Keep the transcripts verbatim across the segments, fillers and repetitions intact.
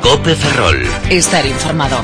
COPE Ferrol. Estar informado.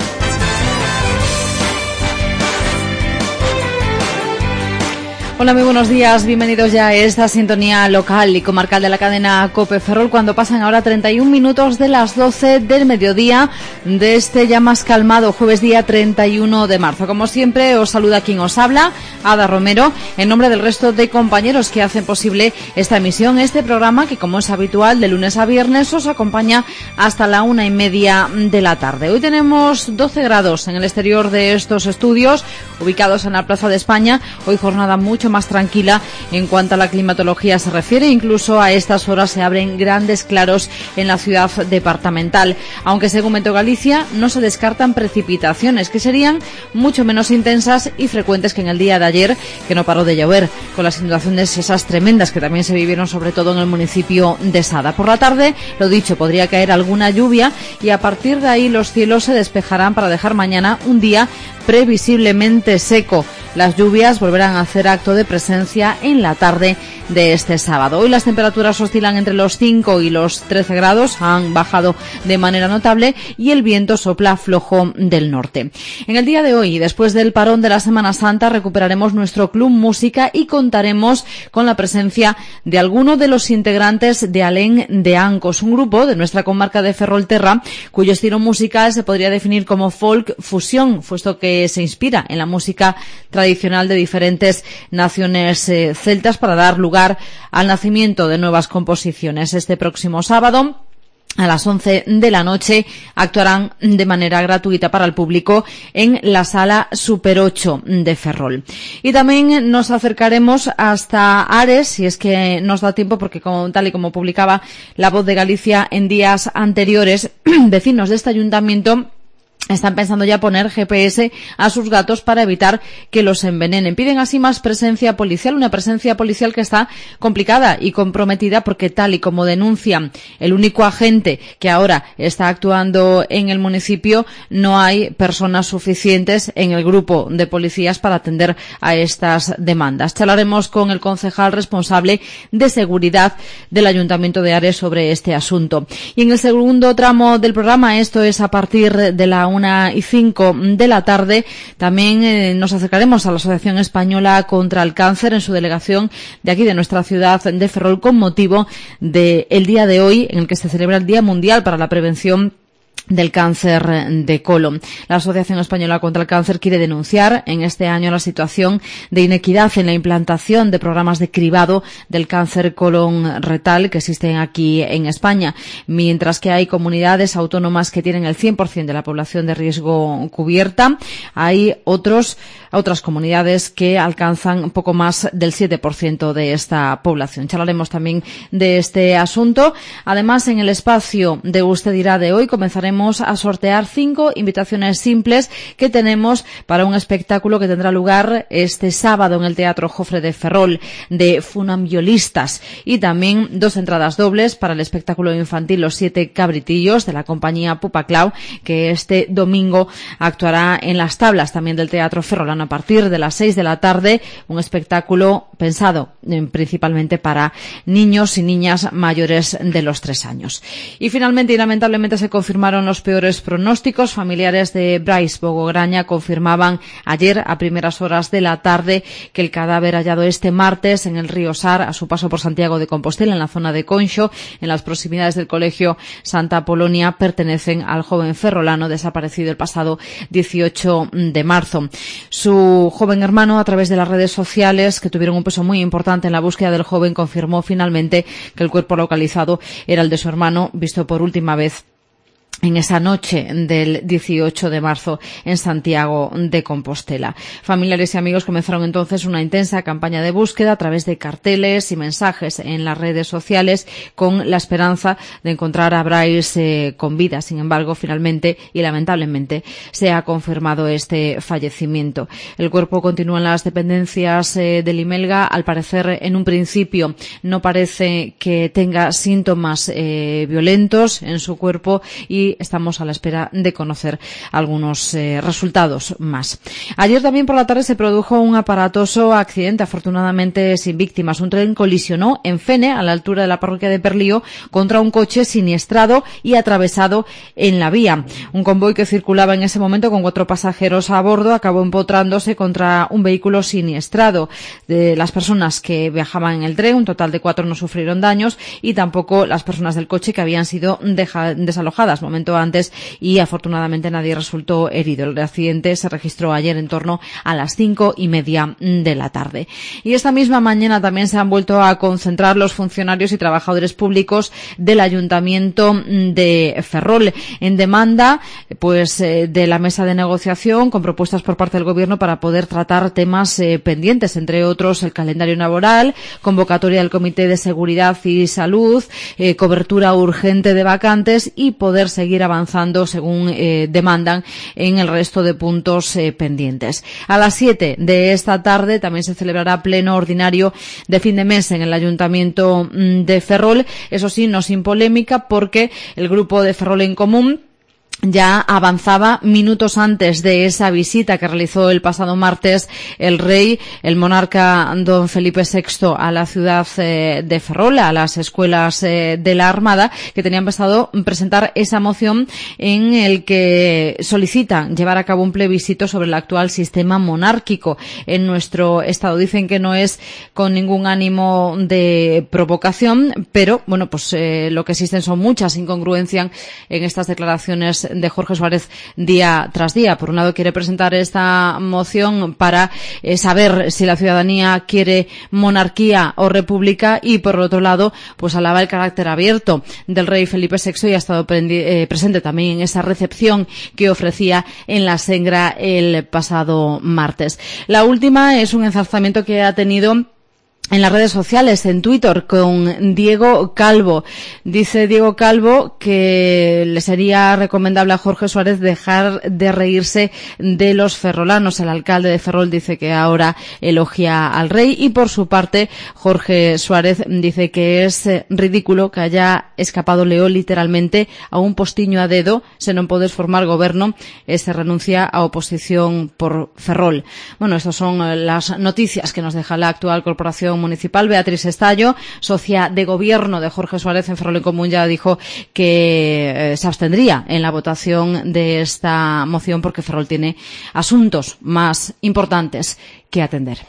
Hola, muy buenos días, bienvenidos ya a esta sintonía local y comarcal de la cadena COPE Ferrol, cuando pasan ahora treinta y un minutos de las doce del mediodía de este ya más calmado jueves día treinta y uno de marzo. Como siempre, os saluda quien os habla, Ada Romero, en nombre del resto de compañeros que hacen posible esta emisión, este programa que, como es habitual, de lunes a viernes os acompaña hasta la una y media de la tarde. Hoy tenemos doce grados en el exterior de estos estudios, ubicados en la Plaza de España. Hoy jornada mucho más tranquila en cuanto a la climatología se refiere. Incluso a estas horas se abren grandes claros en la ciudad departamental, aunque según Meteo Galicia no se descartan precipitaciones que serían mucho menos intensas y frecuentes que en el día de ayer, que no paró de llover, con las inundaciones esas tremendas que también se vivieron sobre todo en el municipio de Sada. Por la tarde, lo dicho, podría caer alguna lluvia y a partir de ahí los cielos se despejarán para dejar mañana un día previsiblemente seco. Las lluvias volverán a hacer acto de presencia en la tarde de este sábado. Hoy las temperaturas oscilan entre los cinco y los trece grados, han bajado de manera notable y el viento sopla flojo del norte. En el día de hoy, después del parón de la Semana Santa, recuperaremos nuestro Club Música y contaremos con la presencia de alguno de los integrantes de Alén de Ancos, un grupo de nuestra comarca de Ferrolterra cuyo estilo musical se podría definir como folk fusión, puesto que se inspira en la música tradicional de diferentes naciones eh, celtas para dar lugar al nacimiento de nuevas composiciones. Este próximo sábado, a las once de la noche, actuarán de manera gratuita para el público en la Sala Super ocho de Ferrol. Y también nos acercaremos hasta Ares, si es que nos da tiempo, porque como, tal y como publicaba La Voz de Galicia en días anteriores, vecinos de este ayuntamiento están pensando ya poner G P S a sus gatos para evitar que los envenenen. Piden así más presencia policial, una presencia policial que está complicada y comprometida porque, tal y como denuncian el único agente que ahora está actuando en el municipio, no hay personas suficientes en el grupo de policías para atender a estas demandas. Charlaremos con el concejal responsable de seguridad del Ayuntamiento de Ares sobre este asunto. Y en el segundo tramo del programa, esto es a partir de la una y cinco de la tarde, también eh, nos acercaremos a la Asociación Española contra el Cáncer en su delegación de aquí de nuestra ciudad de Ferrol, con motivo del día de hoy en el que se celebra el Día Mundial para la Prevención del cáncer de colon. La Asociación Española contra el Cáncer quiere denunciar en este año la situación de inequidad en la implantación de programas de cribado del cáncer colon retal que existen aquí en España. Mientras que hay comunidades autónomas que tienen el cien por ciento de la población de riesgo cubierta, hay otros, otras comunidades que alcanzan poco más del siete por ciento de esta población. Charlaremos también de este asunto. Además, en el espacio de Usted Dirá de hoy comenzaremos a sortear cinco invitaciones simples que tenemos para un espectáculo que tendrá lugar este sábado en el Teatro Jofre de Ferrol, de funambiolistas, y también dos entradas dobles para el espectáculo infantil Los Siete Cabritillos de la compañía Pupaclau, que este domingo actuará en las tablas también del Teatro Ferrolano a partir de las seis de la tarde, un espectáculo pensado eh, principalmente para niños y niñas mayores de los tres años. Y finalmente y lamentablemente se confirmaron los peores pronósticos. Familiares de Bryce Bogograña confirmaban ayer a primeras horas de la tarde que el cadáver hallado este martes en el río Sar, a su paso por Santiago de Compostela, en la zona de Conxo, en las proximidades del colegio Santa Polonia, pertenecen al joven ferrolano desaparecido el pasado dieciocho de marzo. Su joven hermano, a través de las redes sociales, que tuvieron un peso muy importante en la búsqueda del joven, confirmó finalmente que el cuerpo localizado era el de su hermano, visto por última vez en esa noche del dieciocho de marzo en Santiago de Compostela. Familiares y amigos comenzaron entonces una intensa campaña de búsqueda a través de carteles y mensajes en las redes sociales con la esperanza de encontrar a Bryce eh, con vida. Sin embargo, finalmente y lamentablemente se ha confirmado este fallecimiento. El cuerpo continúa en las dependencias eh, del Imelga. Al parecer, en un principio no parece que tenga síntomas eh, violentos en su cuerpo y y estamos a la espera de conocer algunos eh, resultados más. Ayer también por la tarde se produjo un aparatoso accidente, afortunadamente sin víctimas. Un tren colisionó en Fene, a la altura de la parroquia de Perlío, contra un coche siniestrado y atravesado en la vía. Un convoy que circulaba en ese momento con cuatro pasajeros a bordo acabó empotrándose contra un vehículo siniestrado. De las personas que viajaban en el tren, un total de cuatro no sufrieron daños, y tampoco las personas del coche, que habían sido deja, desalojadas momento antes, y afortunadamente nadie resultó herido. El accidente se registró ayer en torno a las cinco y media de la tarde. Y esta misma mañana también se han vuelto a concentrar los funcionarios y trabajadores públicos del Ayuntamiento de Ferrol en demanda pues eh, de la mesa de negociación, con propuestas por parte del Gobierno para poder tratar temas eh, pendientes, entre otros el calendario laboral, convocatoria del Comité de Seguridad y Salud, eh, cobertura urgente de vacantes y poder seguir avanzando según eh, demandan en el resto de puntos eh, pendientes. A las siete de esta tarde también se celebrará pleno ordinario de fin de mes en el Ayuntamiento de Ferrol, eso sí, no sin polémica, porque el grupo de Ferrol en Común ya avanzaba minutos antes de esa visita que realizó el pasado martes el rey, el monarca don Felipe sexto, a la ciudad eh, de Ferrol, a las escuelas eh, de la Armada, que tenían pensado presentar esa moción en el que solicitan llevar a cabo un plebiscito sobre el actual sistema monárquico en nuestro estado. Dicen que no es con ningún ánimo de provocación, pero bueno, pues eh, lo que existen son muchas incongruencias en estas declaraciones de Jorge Suárez día tras día. Por un lado, quiere presentar esta moción para eh, saber si la ciudadanía quiere monarquía o república, y por otro lado, pues alaba el carácter abierto del rey Felipe sexto y ha estado eh, presente también en esa recepción que ofrecía en la Sengra el pasado martes. La última es un enzarzamiento que ha tenido en las redes sociales, en Twitter, con Diego Calvo. Dice Diego Calvo que le sería recomendable a Jorge Suárez dejar de reírse de los ferrolanos. El alcalde de Ferrol dice que ahora elogia al rey, y por su parte Jorge Suárez dice que es ridículo que haya escapado Leo literalmente a un postiño a dedo, se non podes formar goberno e se renuncia a oposición por Ferrol. Bueno, estas son las noticias que nos deja la actual corporación municipal. Beatriz Estallo, socia de gobierno de Jorge Suárez en Ferrol en Común, ya dijo que eh, se abstendría en la votación de esta moción porque Ferrol tiene asuntos más importantes que atender.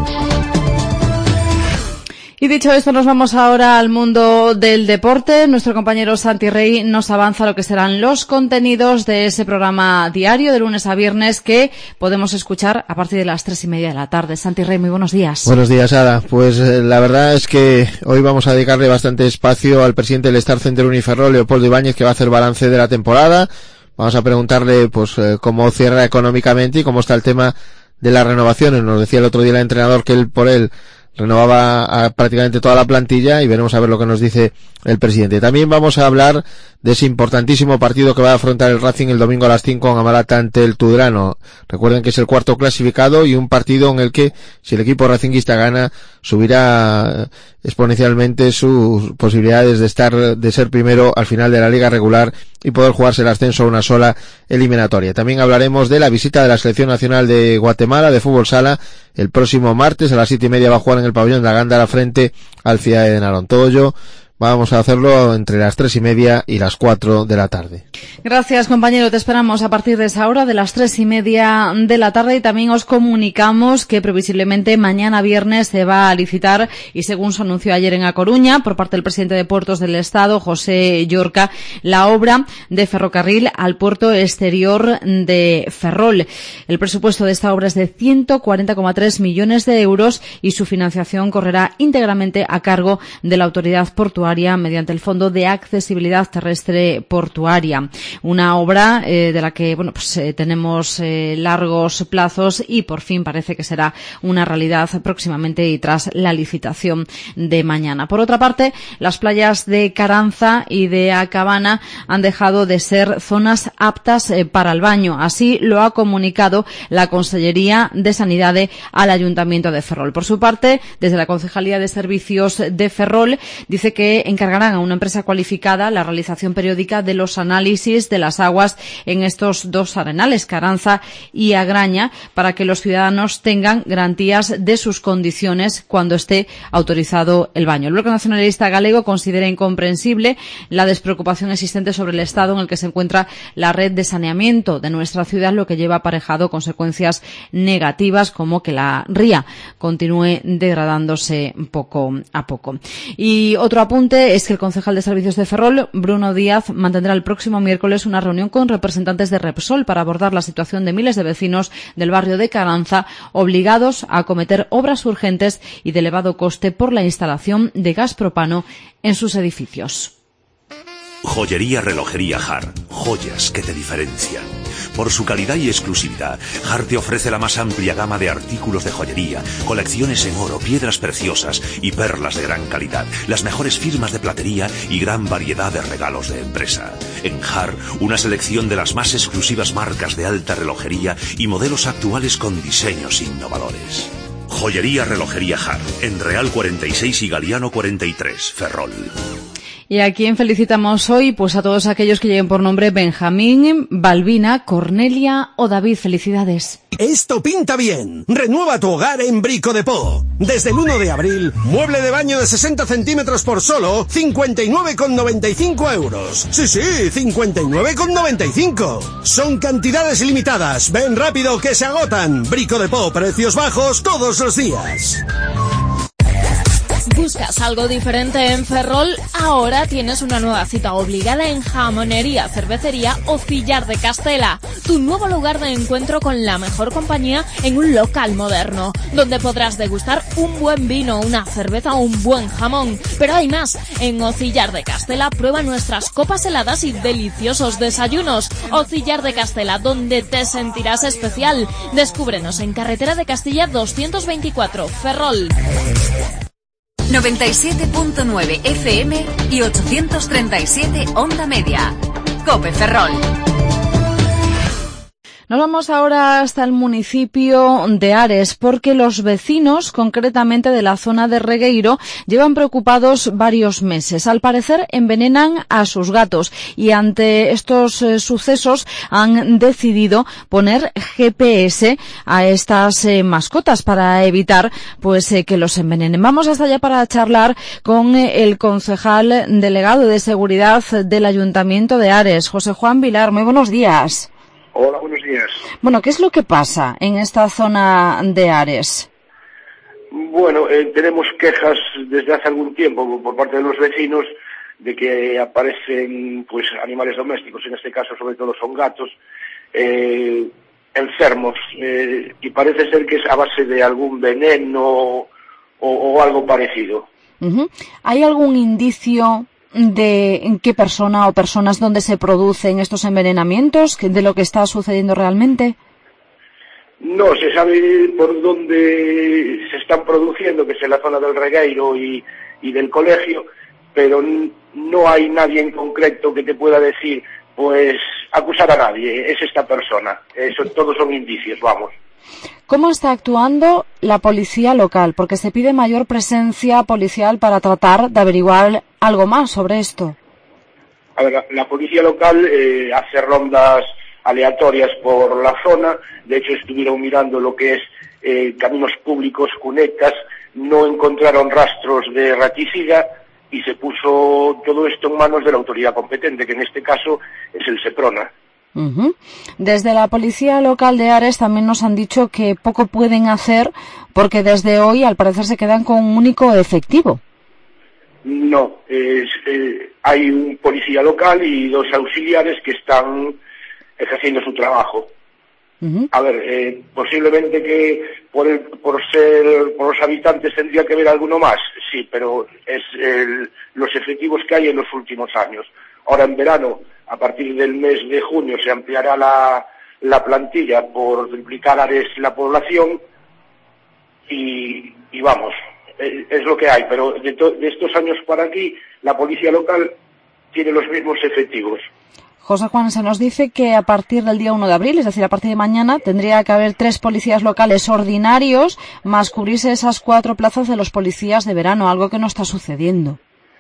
Y dicho esto, nos vamos ahora al mundo del deporte. Nuestro compañero Santi Rey nos avanza lo que serán los contenidos de ese programa diario de lunes a viernes que podemos escuchar a partir de las tres y media de la tarde. Santi Rey, muy buenos días. Buenos días, Ada. Pues eh, la verdad es que hoy vamos a dedicarle bastante espacio al presidente del Star Center Uniferrol, Leopoldo Ibáñez, que va a hacer balance de la temporada. Vamos a preguntarle pues eh, cómo cierra económicamente y cómo está el tema de las renovaciones. Nos decía el otro día el entrenador que él por él renovaba a prácticamente toda la plantilla, y veremos a ver lo que nos dice el presidente. También vamos a hablar de ese importantísimo partido que va a afrontar el Racing el domingo a las cinco en Amalata ante el Tudelano. Recuerden que es el cuarto clasificado y un partido en el que, si el equipo racinguista gana, subirá exponencialmente sus posibilidades de estar, de ser primero al final de la liga regular y poder jugarse el ascenso a una sola eliminatoria. También hablaremos de la visita de la Selección Nacional de Guatemala de fútbol sala. El próximo martes a las siete y media va a jugar en el pabellón de la Gándara frente al Ciudad de Narón. Todo ello vamos a hacerlo entre las tres y media y las cuatro de la tarde. Gracias, compañero. Te esperamos a partir de esa hora, de las tres y media de la tarde, y también os comunicamos que previsiblemente mañana viernes se va a licitar, y según se anunció ayer en A Coruña por parte del presidente de Puertos del Estado, José Llorca, la obra de ferrocarril al puerto exterior de Ferrol. El presupuesto de esta obra es de ciento cuarenta coma tres millones de euros y su financiación correrá íntegramente a cargo de la autoridad portuaria mediante el Fondo de Accesibilidad Terrestre Portuaria. Una obra eh, de la que bueno pues eh, tenemos eh, largos plazos y por fin parece que será una realidad próximamente y tras la licitación de mañana. Por otra parte, las playas de Caranza y de Acabana han dejado de ser zonas aptas eh, para el baño. Así lo ha comunicado la Consellería de Sanidad al Ayuntamiento de Ferrol. Por su parte, desde la Concejalía de Servicios de Ferrol dice que que encargarán a una empresa cualificada la realización periódica de los análisis de las aguas en estos dos arenales, Caranza y Agraña, para que los ciudadanos tengan garantías de sus condiciones cuando esté autorizado el baño. El Bloque Nacionalista Galego considera incomprensible la despreocupación existente sobre el estado en el que se encuentra la red de saneamiento de nuestra ciudad, lo que lleva aparejado consecuencias negativas como que la ría continúe degradándose poco a poco. Y otro apunte es que el concejal de Servicios de Ferrol, Bruno Díaz, mantendrá el próximo miércoles una reunión con representantes de Repsol para abordar la situación de miles de vecinos del barrio de Caranza obligados a acometer obras urgentes y de elevado coste por la instalación de gas propano en sus edificios. Joyería Relojería Har, joyas que te diferencian. Por su calidad y exclusividad, Har te ofrece la más amplia gama de artículos de joyería, colecciones en oro, piedras preciosas y perlas de gran calidad, las mejores firmas de platería y gran variedad de regalos de empresa. En Har, una selección de las más exclusivas marcas de alta relojería y modelos actuales con diseños innovadores. Joyería Relojería Har, en Real cuarenta y seis y Galiano cuarenta y tres, Ferrol. ¿Y a quién felicitamos hoy? Pues a todos aquellos que lleguen por nombre Benjamín, Balbina, Cornelia o David. Felicidades. Esto pinta bien. Renueva tu hogar en Brico de Po. Desde el uno de abril, mueble de baño de sesenta centímetros por solo cincuenta y nueve con noventa y cinco euros. Sí, sí, cincuenta y nueve con noventa y cinco. Son cantidades limitadas. Ven rápido que se agotan. Brico de Po, precios bajos todos los días. ¿Buscas algo diferente en Ferrol? Ahora tienes una nueva cita obligada en Jamonería, Cervecería Ocillar de Castela, tu nuevo lugar de encuentro con la mejor compañía en un local moderno, donde podrás degustar un buen vino, una cerveza o un buen jamón. Pero hay más, en Ocillar de Castela prueba nuestras copas heladas y deliciosos desayunos. Ocillar de Castela, donde te sentirás especial. Descúbrenos en Carretera de Castilla doscientos veinticuatro, Ferrol. noventa y siete punto nueve F M y ochocientos treinta y siete Onda Media. COPE Ferrol. Nos vamos ahora hasta el municipio de Ares, porque los vecinos, concretamente de la zona de Regueiro, llevan preocupados varios meses. Al parecer envenenan a sus gatos y ante estos eh, sucesos han decidido poner G P S a estas eh, mascotas para evitar pues eh, que los envenenen. Vamos hasta allá para charlar con eh, el concejal delegado de seguridad del Ayuntamiento de Ares, José Juan Vilar. Muy buenos días. Hola, buenos días. Bueno, ¿qué es lo que pasa en esta zona de Ares? Bueno, eh, tenemos quejas desde hace algún tiempo por parte de los vecinos de que aparecen pues animales domésticos, en este caso sobre todo son gatos, eh, enfermos, eh, y parece ser que es a base de algún veneno o, o algo parecido. Uh-huh. ¿Hay algún indicio de en qué persona o personas donde se producen estos envenenamientos, de lo que está sucediendo realmente? No, se sabe por dónde se están produciendo, que es en la zona del Regueiro y, y del colegio, pero no hay nadie en concreto que te pueda decir, pues, acusar a nadie, es esta persona. Eso, todos son indicios, vamos. ¿Cómo está actuando la policía local? Porque se pide mayor presencia policial para tratar de averiguar algo más sobre esto. A ver, la, la policía local eh, hace rondas aleatorias por la zona. De hecho, estuvieron mirando lo que es eh, caminos públicos, cunecas, no encontraron rastros de raticida y se puso todo esto en manos de la autoridad competente, que en este caso es el Seprona. Uh-huh. Desde la policía local de Ares también nos han dicho que poco pueden hacer porque desde hoy al parecer se quedan con un único efectivo. No, eh, eh, hay un policía local y dos auxiliares que están ejerciendo su trabajo. Uh-huh. A ver, eh, posiblemente que por, el, por ser por los habitantes tendría que haber alguno más, sí, pero es el, los efectivos que hay en los últimos años. Ahora en verano, a partir del mes de junio, se ampliará la, la plantilla por triplicar Ares la población y, y vamos, es, es lo que hay. Pero de, to, de estos años para aquí, la policía local tiene los mismos efectivos. José Juan, se nos dice que a partir del día uno de abril, es decir, a partir de mañana, tendría que haber tres policías locales ordinarios más cubrirse esas cuatro plazas de los policías de verano, algo que no está sucediendo.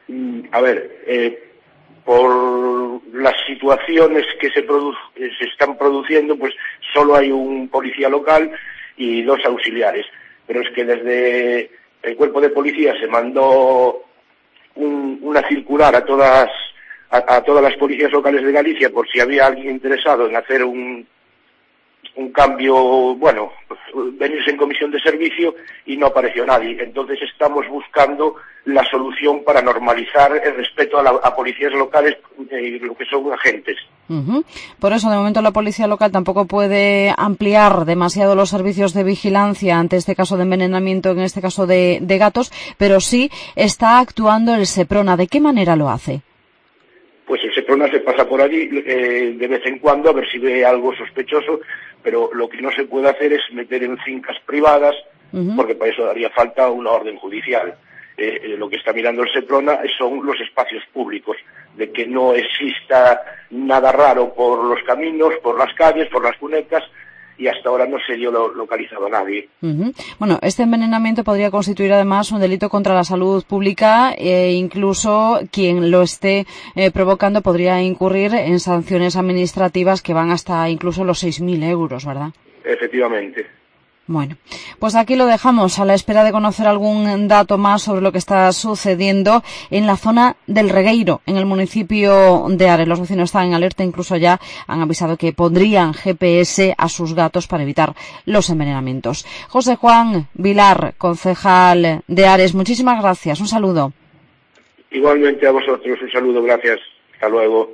A ver, eh, por las situaciones que se, produ- que se están produciendo, pues solo hay un policía local y dos auxiliares. Pero es que desde el cuerpo de policía se mandó un, una circular a todas a, a todas las policías locales de Galicia por si había alguien interesado en hacer un un cambio, bueno, venirse en comisión de servicio, y no apareció nadie. Entonces estamos buscando la solución para normalizar el respeto a, la, a policías locales y eh, lo que son agentes. Uh-huh. Por eso, de momento, la policía local tampoco puede ampliar demasiado los servicios de vigilancia ante este caso de envenenamiento, en este caso de, de gatos, pero sí está actuando el Seprona. ¿De qué manera lo hace? Pues el Seprona se pasa por allí eh, de vez en cuando a ver si ve algo sospechoso, pero lo que no se puede hacer es meter en fincas privadas, uh-huh. porque para eso haría falta una orden judicial. Eh, eh, lo que está mirando el Seprona son los espacios públicos, de que no exista nada raro por los caminos, por las calles, por las cunecas, y hasta ahora no se dio lo, localizado a nadie. Uh-huh. Bueno, este envenenamiento podría constituir además un delito contra la salud pública e incluso quien lo esté eh, provocando podría incurrir en sanciones administrativas que van hasta incluso los seis mil euros, ¿verdad? Efectivamente. Bueno, pues aquí lo dejamos a la espera de conocer algún dato más sobre lo que está sucediendo en la zona del Regueiro, en el municipio de Ares. Los vecinos están en alerta, incluso ya han avisado que pondrían G P S a sus gatos para evitar los envenenamientos. José Juan Vilar, concejal de Ares, muchísimas gracias. Un saludo. Igualmente a vosotros, un saludo, gracias. Hasta luego.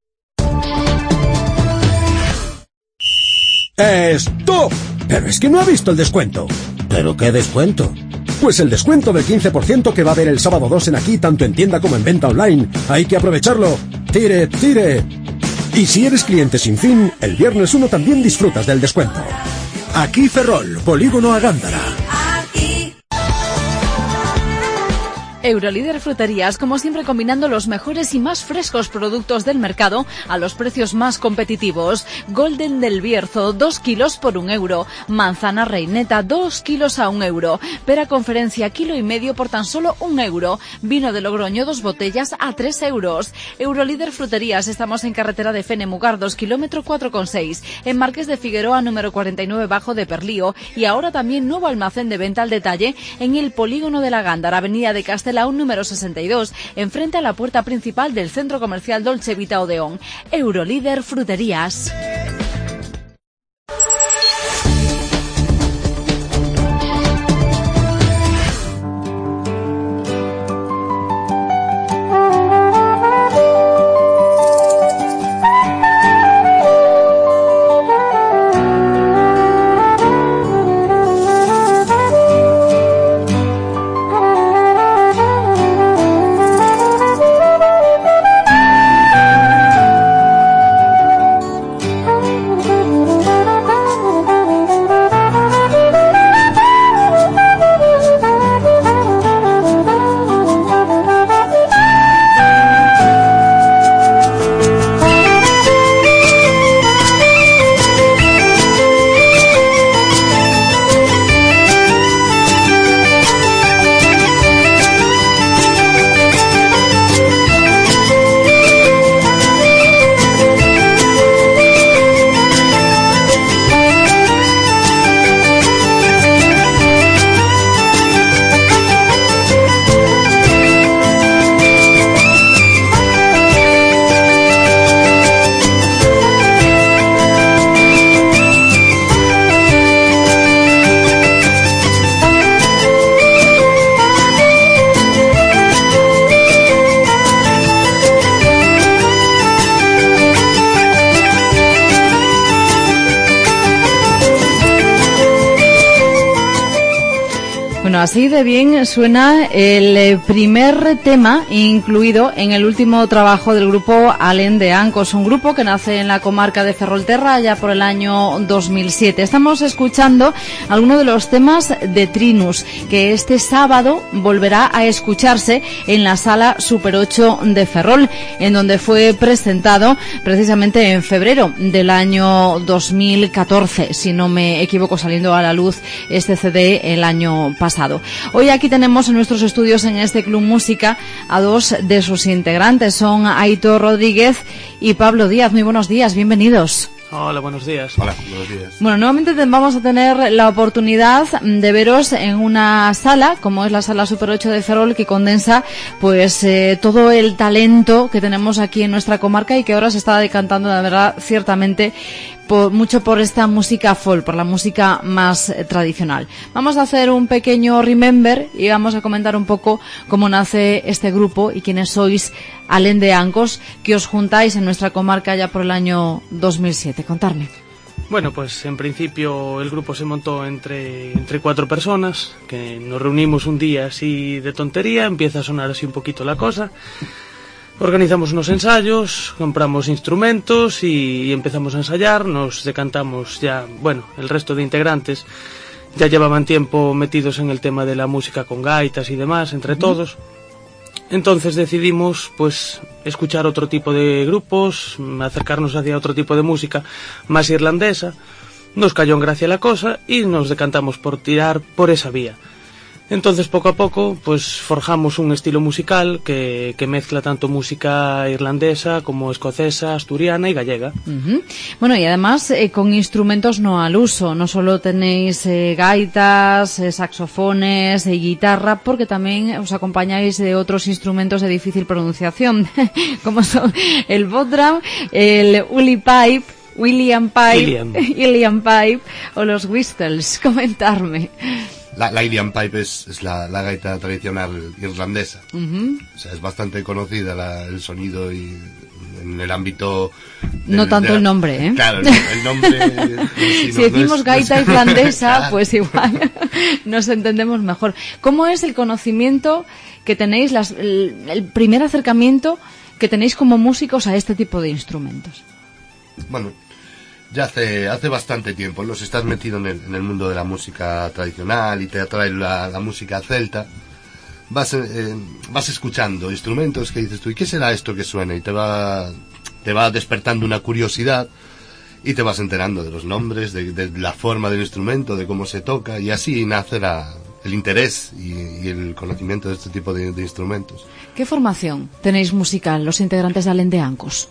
¡Stop! Pero es que no ha visto el descuento. ¿Pero qué descuento? Pues el descuento del quince por ciento que va a haber el sábado dos en Aquí, tanto en tienda como en venta online. Hay que aprovecharlo. ¡Tire, tire! Y si eres cliente sin fin, el viernes uno también disfrutas del descuento. Aquí Ferrol, Polígono a Gándara. Eurolíder Fruterías, como siempre, combinando los mejores y más frescos productos del mercado a los precios más competitivos. Golden del Bierzo, dos kilos por un euro. Manzana Reineta, dos kilos a un euro. Pera Conferencia, kilo y medio por tan solo un euro. Vino de Logroño, dos botellas a tres euros. Eurolíder Fruterías, estamos en carretera de Fenemugardos, kilómetro cuatro coma seis. En Marqués de Figueroa, número cuarenta y nueve, bajo de Perlío. Y ahora también nuevo almacén de venta al detalle en el Polígono de la Gándara, avenida de Castela, un número sesenta y dos, enfrente a la puerta principal del centro comercial Dolce Vita Odeón. Eurolíder Fruterías. Bueno, así de bien suena el primer tema incluido en el último trabajo del grupo Alen de Ancos, un grupo que nace en la comarca de Ferrolterra ya por el año dos mil siete. Estamos escuchando algunos de los temas de Trinus, que este sábado volverá a escucharse en la Sala Super ocho de Ferrol, en donde fue presentado precisamente en febrero del año dos mil catorce, si no me equivoco, saliendo a la luz este C D el año pasado. pasado. Hoy aquí tenemos en nuestros estudios en este Club Música a dos de sus integrantes, son Aitor Rodríguez y Pablo Díaz. Muy buenos días, bienvenidos. Hola, buenos días. Hola, buenos días. Bueno, nuevamente vamos a tener la oportunidad de veros en una sala, como es la Sala Super ocho de Ferrol, que condensa pues eh, todo el talento que tenemos aquí en nuestra comarca y que ahora se está decantando, de verdad, ciertamente por, mucho por esta música folk, por la música más eh, tradicional. Vamos a hacer un pequeño remember y vamos a comentar un poco cómo nace este grupo y quiénes sois alén de Ancos, que os juntáis en nuestra comarca ya por el año dos mil siete. Contarme. Bueno, pues en principio el grupo se montó entre, entre cuatro personas, que nos reunimos un día así de tontería, empieza a sonar así un poquito la cosa, organizamos unos ensayos, compramos instrumentos y, y empezamos a ensayar, nos decantamos ya, bueno, el resto de integrantes ya llevaban tiempo metidos en el tema de la música con gaitas y demás, entre uh-huh. todos. Entonces decidimos pues escuchar otro tipo de grupos, acercarnos hacia otro tipo de música más irlandesa. Nos cayó en gracia la cosa y nos decantamos por tirar por esa vía. Entonces poco a poco pues forjamos un estilo musical que, que mezcla tanto música irlandesa como escocesa, asturiana y gallega. Uh-huh. Bueno, y además eh, con instrumentos no al uso, no solo tenéis eh, gaitas, eh, saxofones, eh, guitarra, porque también os acompañáis de otros instrumentos de difícil pronunciación, como son el bodram, el uli pipe, William Pipe, William. William Pipe o los whistles. Comentarme. La, la Ilian Pipe es, es la, la gaita tradicional irlandesa. Uh-huh. O sea, es bastante conocida la, el sonido y en el ámbito... Del, no tanto de la, el nombre, ¿eh? Claro, el, el nombre... si si no, decimos no es, gaita no es, irlandesa, claro. Pues igual nos entendemos mejor. ¿Cómo es el conocimiento que tenéis, las, el, el primer acercamiento que tenéis como músicos a este tipo de instrumentos? Bueno... Ya hace hace bastante tiempo, ¿no? Si estás metido en el, en el mundo de la música tradicional y te atrae la, la música celta, vas eh, vas escuchando instrumentos que dices tú, ¿y qué será esto que suena? Y te va te va despertando una curiosidad y te vas enterando de los nombres, de, de la forma del instrumento, de cómo se toca, y así nace la, el interés y, y el conocimiento de este tipo de, de instrumentos. ¿Qué formación tenéis musical los integrantes de Alén de Ancos?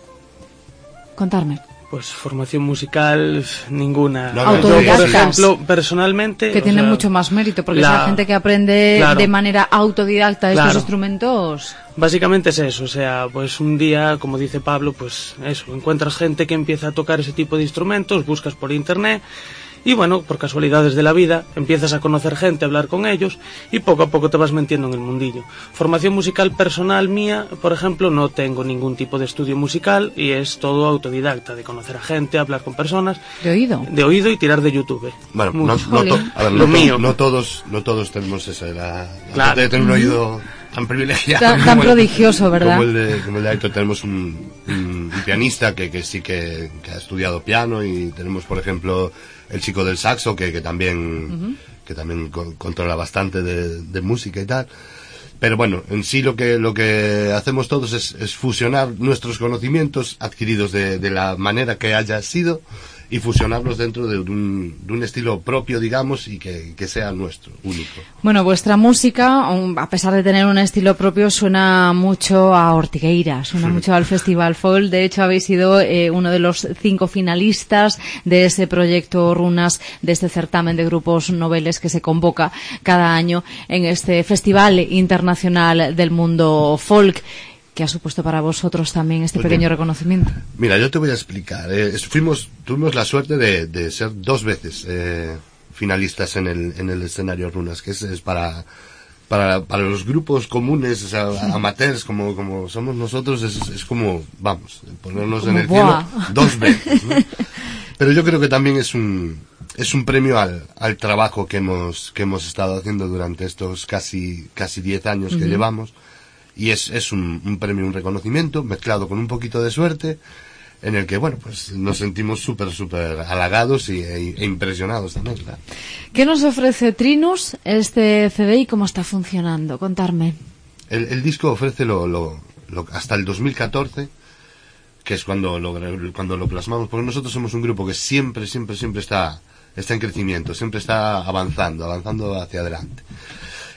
Contarme. Pues formación musical, ninguna. No, autodidactas. Por ejemplo, personalmente... Que tiene sea, mucho más mérito, porque la, es la gente que aprende claro, de manera autodidacta estos claro. instrumentos... Básicamente es eso, o sea, pues un día, como dice Pablo, pues eso, encuentras gente que empieza a tocar ese tipo de instrumentos, buscas por internet... Y bueno, por casualidades de la vida, empiezas a conocer gente, a hablar con ellos y poco a poco te vas metiendo en el mundillo. Formación musical personal mía, por ejemplo, no tengo ningún tipo de estudio musical y es todo autodidacta, de conocer a gente, hablar con personas. ¿De oído? De oído y tirar de YouTube. Bueno, no, no, to, a ver, lo no, mío. No todos, no todos tenemos esa, la, la claro. de tener un oído tan privilegiado. Tan, tan prodigioso, ¿verdad? Como el de, como el de Aitor, tenemos un, un, un pianista que, que sí que, que ha estudiado piano y tenemos, por ejemplo... el chico del saxo que, que también uh-huh. que también co- controla bastante de, de música y tal, pero bueno, en sí lo que lo que hacemos todos es, es fusionar nuestros conocimientos adquiridos de, de la manera que haya sido y fusionarlos dentro de un, de un estilo propio, digamos, y que, que sea nuestro, único. Bueno, vuestra música, a pesar de tener un estilo propio, suena mucho a Ortigueira, suena mucho al Festival Folk. De hecho, habéis sido eh, uno de los cinco finalistas de ese proyecto Runas, de este certamen de grupos noveles que se convoca cada año en este Festival Internacional del Mundo Folk. ¿Qué ha supuesto para vosotros también este pues pequeño mira, reconocimiento? Mira, yo te voy a explicar. Eh, fuimos, tuvimos la suerte de, de ser dos veces eh, finalistas en el, en el escenario Runas, que es, es para, para, para los grupos comunes, o sea, amateurs, como, como somos nosotros, es, es como, vamos, ponernos como en el boa. cielo dos veces, ¿no? Pero yo creo que también es un, es un premio al, al trabajo que hemos, que hemos estado haciendo durante estos casi, casi diez años uh-huh. que llevamos. Y es, es un, un premio, un reconocimiento mezclado con un poquito de suerte en el que, bueno, pues nos sentimos súper, súper halagados y, e, e impresionados también, claro. ¿Qué nos ofrece Trinus, este C D, y cómo está funcionando? Contarme. El, el disco ofrece lo, lo, lo, hasta el dos mil catorce, que es cuando lo, cuando lo plasmamos, porque nosotros somos un grupo que siempre, siempre, siempre está, está en crecimiento, siempre está avanzando, avanzando hacia adelante.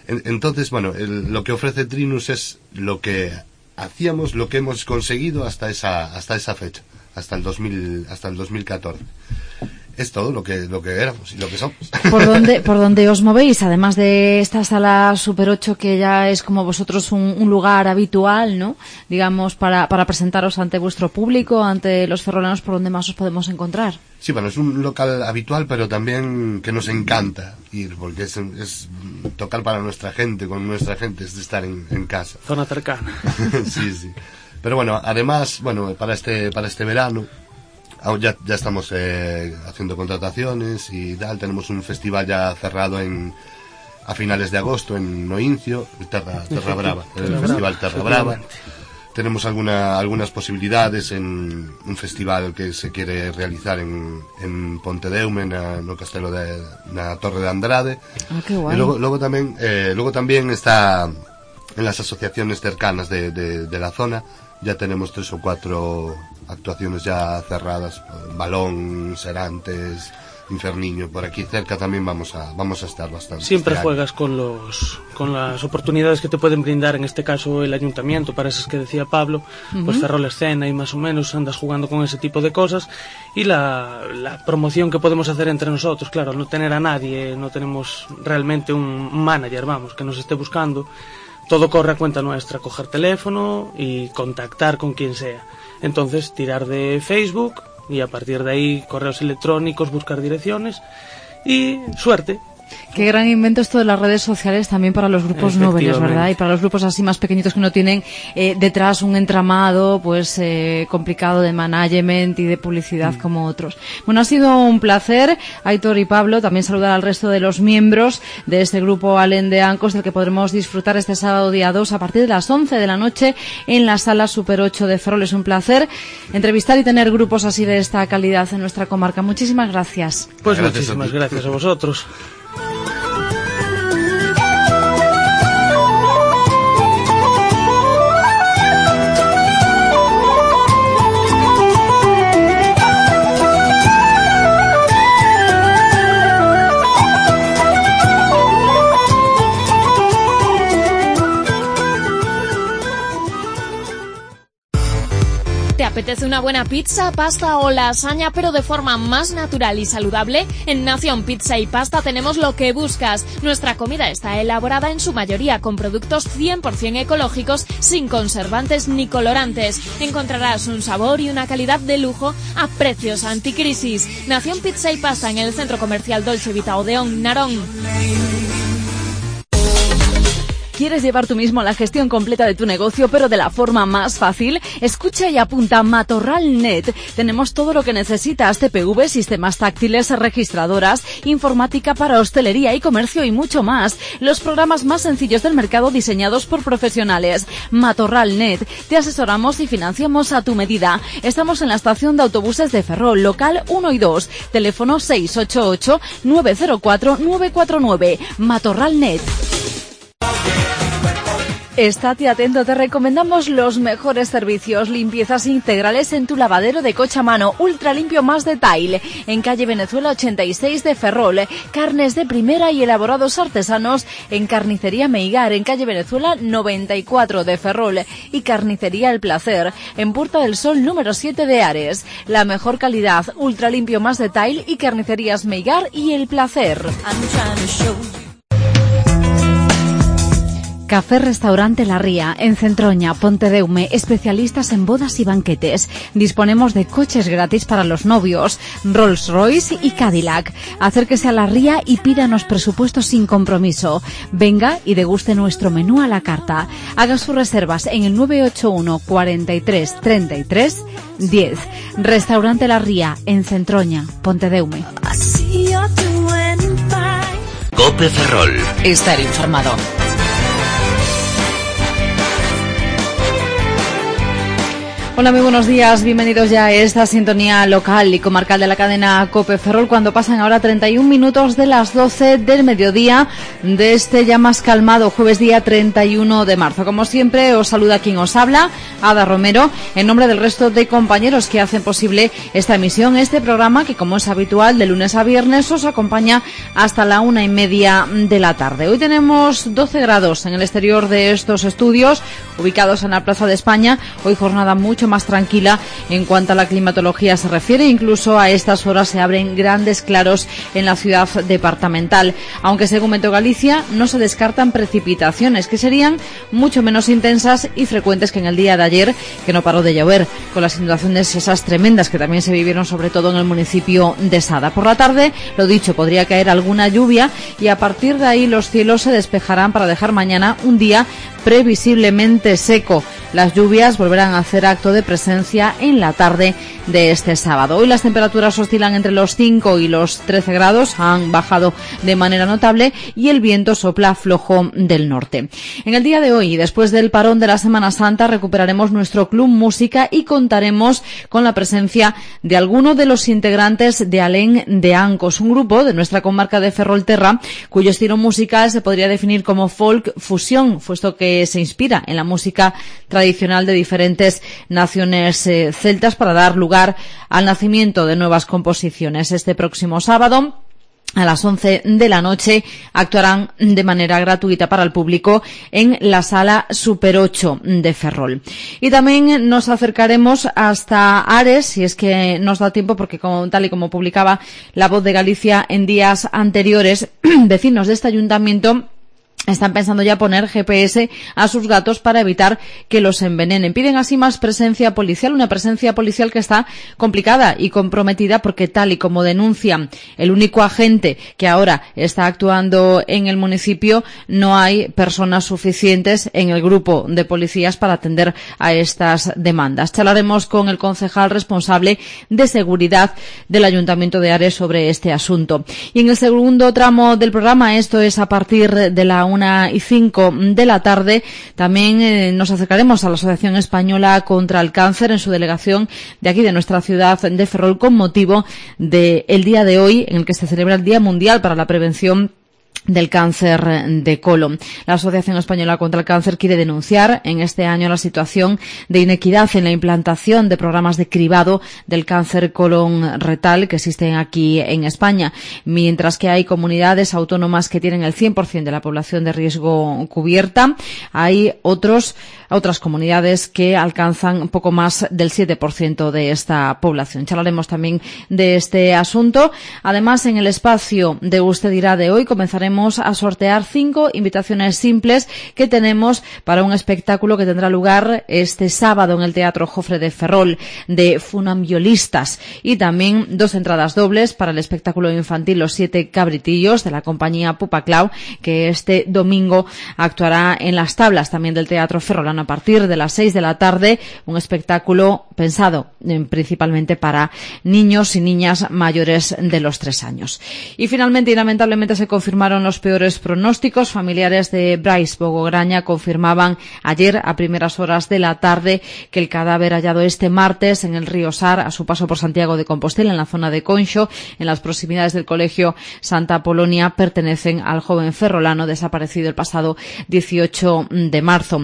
Entonces, bueno, el, lo que ofrece Trinus es lo que hacíamos, lo que hemos conseguido hasta esa hasta esa fecha, hasta el dos mil, hasta el dos mil catorce. Es todo lo que lo que éramos y lo que somos. ¿Por dónde por dónde os movéis? Además de esta sala Super ocho, que ya es como vosotros un, un lugar habitual, ¿no? Digamos, para para presentaros ante vuestro público, ante los ferrolanos, ¿por dónde más os podemos encontrar? Sí, bueno, es un local habitual, pero también que nos encanta ir, porque es, es tocar para nuestra gente, con nuestra gente, es de estar en, en casa. Zona cercana. Sí, sí. Pero bueno, además, bueno, para este para este verano ya, ya estamos eh, haciendo contrataciones y tal. Tenemos un festival ya cerrado en a finales de agosto en Noincio, Terra, Terra Brava, el Terra festival Terra Brava. Tenemos alguna, algunas posibilidades en un festival que se quiere realizar en, en Pontedeume, en no castelo de na Torre de Andrade. Ah, qué guay. Y luego, luego también eh, luego también está en las asociaciones cercanas de, de, de la zona. Ya tenemos tres o cuatro actuaciones ya cerradas, Balón, Serantes, Inferniño. Por aquí cerca también vamos a vamos a estar bastante. Siempre este juegas año. con los con las oportunidades que te pueden brindar, en este caso el ayuntamiento, para esas que decía Pablo. Uh-huh. Pues Ferrol Escena y más o menos andas jugando con ese tipo de cosas, y la, la promoción que podemos hacer entre nosotros. Claro, no tener a nadie, no tenemos realmente un manager, vamos, que nos esté buscando. Todo corre a cuenta nuestra, coger teléfono y contactar con quien sea. Entonces, tirar de Facebook y a partir de ahí correos electrónicos, buscar direcciones y suerte. Qué gran invento esto de las redes sociales también para los grupos noveles, ¿verdad? Y para los grupos así más pequeñitos que no tienen eh, detrás un entramado pues eh, complicado de management y de publicidad mm. como otros. Bueno, ha sido un placer, Aitor y Pablo. También saludar al resto de los miembros de este grupo Alén de Ancos, del que podremos disfrutar este sábado día dos a partir de las once de la noche en la sala Super ocho de Ferrol. Es un placer entrevistar y tener grupos así de esta calidad en nuestra comarca. Muchísimas gracias. Pues gracias muchísimas a gracias a vosotros. ¿Te apetece una buena pizza, pasta o lasaña, pero de forma más natural y saludable? En Nación Pizza y Pasta tenemos lo que buscas. Nuestra comida está elaborada en su mayoría con productos cien por ciento ecológicos, sin conservantes ni colorantes. Encontrarás un sabor y una calidad de lujo a precios anticrisis. Nación Pizza y Pasta en el Centro Comercial Dolce Vita Odeón, Narón. ¿Quieres llevar tú mismo la gestión completa de tu negocio, pero de la forma más fácil? Escucha y apunta MatorralNet. Tenemos todo lo que necesitas: T P V, sistemas táctiles, registradoras, informática para hostelería y comercio y mucho más. Los programas más sencillos del mercado diseñados por profesionales. MatorralNet. Te asesoramos y financiamos a tu medida. Estamos en la estación de autobuses de Ferrol, local uno y dos. Teléfono seis ocho ocho, nueve cero cuatro, nueve cuatro nueve. MatorralNet. Estate atento, te recomendamos los mejores servicios, limpiezas integrales en tu lavadero de coche a mano, ultra limpio más de Tile, en calle Venezuela ochenta y seis de Ferrol, carnes de primera y elaborados artesanos en Carnicería Meigar, en calle Venezuela noventa y cuatro de Ferrol, y Carnicería El Placer, en Puerta del Sol número siete de Ares. La mejor calidad, ultra limpio más de Tile y Carnicerías Meigar y El Placer. Café Restaurante La Ría, en Centroña, Pontedeume, especialistas en bodas y banquetes. Disponemos de coches gratis para los novios, Rolls Royce y Cadillac. Acérquese a La Ría y pídanos presupuestos sin compromiso. Venga y deguste nuestro menú a la carta. Haga sus reservas en el nueve ocho uno, cuarenta y tres, treinta y tres, diez. Restaurante La Ría, en Centroña, Pontedeume. Cope Ferrol. Estar informado. Hola, muy buenos días, bienvenidos ya a esta sintonía local y comarcal de la cadena COPE Ferrol, cuando pasan ahora treinta y un minutos de las doce del mediodía de este ya más calmado jueves día treinta y uno de marzo. Como siempre, os saluda quien os habla, Ada Romero, en nombre del resto de compañeros que hacen posible esta emisión, este programa que, como es habitual, de lunes a viernes os acompaña hasta la una y media de la tarde. Hoy tenemos doce grados en el exterior de estos estudios, ubicados en la Plaza de España. Hoy jornada mucho más tranquila en cuanto a la climatología se refiere. Incluso a estas horas se abren grandes claros en la ciudad departamental, aunque según Meteo Galicia no se descartan precipitaciones que serían mucho menos intensas y frecuentes que en el día de ayer, que no paró de llover, con las inundaciones esas tremendas que también se vivieron sobre todo en el municipio de Sada. Por la tarde, lo dicho, podría caer alguna lluvia y a partir de ahí los cielos se despejarán para dejar mañana un día previsiblemente seco. Las lluvias volverán a hacer acto de presencia en la tarde de este sábado. Hoy las temperaturas oscilan entre los cinco y los trece grados, han bajado de manera notable y el viento sopla flojo del norte. En el día de hoy, después del parón de la Semana Santa, recuperaremos nuestro Club Música y contaremos con la presencia de alguno de los integrantes de Alén de Ancos, un grupo de nuestra comarca de Ferrolterra cuyo estilo musical se podría definir como folk fusión, puesto que se inspira en la música tradicional de diferentes naciones eh, celtas para dar lugar al nacimiento de nuevas composiciones. Este próximo sábado, a las once de la noche, actuarán de manera gratuita para el público en la Sala Super ocho de Ferrol. Y también nos acercaremos hasta Ares, si es que nos da tiempo, porque como, tal y como publicaba La Voz de Galicia en días anteriores, vecinos de este ayuntamiento están pensando ya poner G P S a sus gatos para evitar que los envenenen. Piden así más presencia policial, una presencia policial que está complicada y comprometida porque, tal y como denuncian el único agente que ahora está actuando en el municipio, no hay personas suficientes en el grupo de policías para atender a estas demandas. Charlaremos con el concejal responsable de seguridad del Ayuntamiento de Ares sobre este asunto. Y en el segundo tramo del programa, esto es a partir de la una y cinco de la tarde, también eh, nos acercaremos a la Asociación Española contra el Cáncer en su delegación de aquí de nuestra ciudad de Ferrol, con motivo del día de hoy en el que se celebra el Día Mundial para la Prevención del cáncer de colon. La Asociación Española contra el Cáncer quiere denunciar en este año la situación de inequidad en la implantación de programas de cribado del cáncer colon retal que existen aquí en España. Mientras que hay comunidades autónomas que tienen el cien por ciento de la población de riesgo cubierta, hay otros, otras comunidades que alcanzan un poco más del siete por ciento de esta población. Charlaremos también de este asunto. Además, en el espacio de Usted dirá de hoy comenzaremos a sortear cinco invitaciones simples que tenemos para un espectáculo que tendrá lugar este sábado en el Teatro Jofre de Ferrol, de funambiolistas, y también dos entradas dobles para el espectáculo infantil Los Siete Cabritillos de la compañía Pupa Clau, que este domingo actuará en las tablas también del Teatro Ferrolano a partir de las seis de la tarde, un espectáculo pensado eh, principalmente para niños y niñas mayores de los tres años. Y finalmente y lamentablemente se confirmaron los peores pronósticos. Familiares de Brais Bogograña confirmaban ayer a primeras horas de la tarde que el cadáver hallado este martes en el río Sar a su paso por Santiago de Compostela, en la zona de Conxo, en las proximidades del colegio Santa Polonia, pertenecen al joven ferrolano desaparecido el pasado dieciocho de marzo.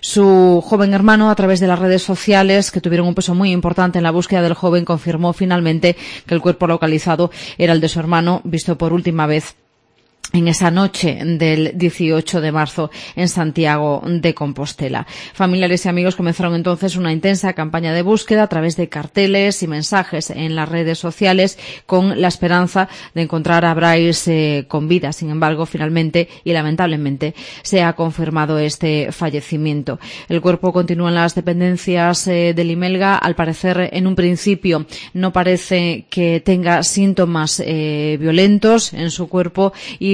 Su joven hermano, a través de las redes sociales, que tuvieron un peso muy importante en la búsqueda del joven, confirmó finalmente que el cuerpo localizado era el de su hermano, visto por última vez en esa noche del dieciocho de marzo en Santiago de Compostela. Familiares y amigos comenzaron entonces una intensa campaña de búsqueda a través de carteles y mensajes en las redes sociales con la esperanza de encontrar a Brais eh, con vida. Sin embargo, finalmente y lamentablemente se ha confirmado este fallecimiento. El cuerpo continúa en las dependencias eh, del Imelga. Al parecer, en un principio no parece que tenga síntomas eh, violentos en su cuerpo y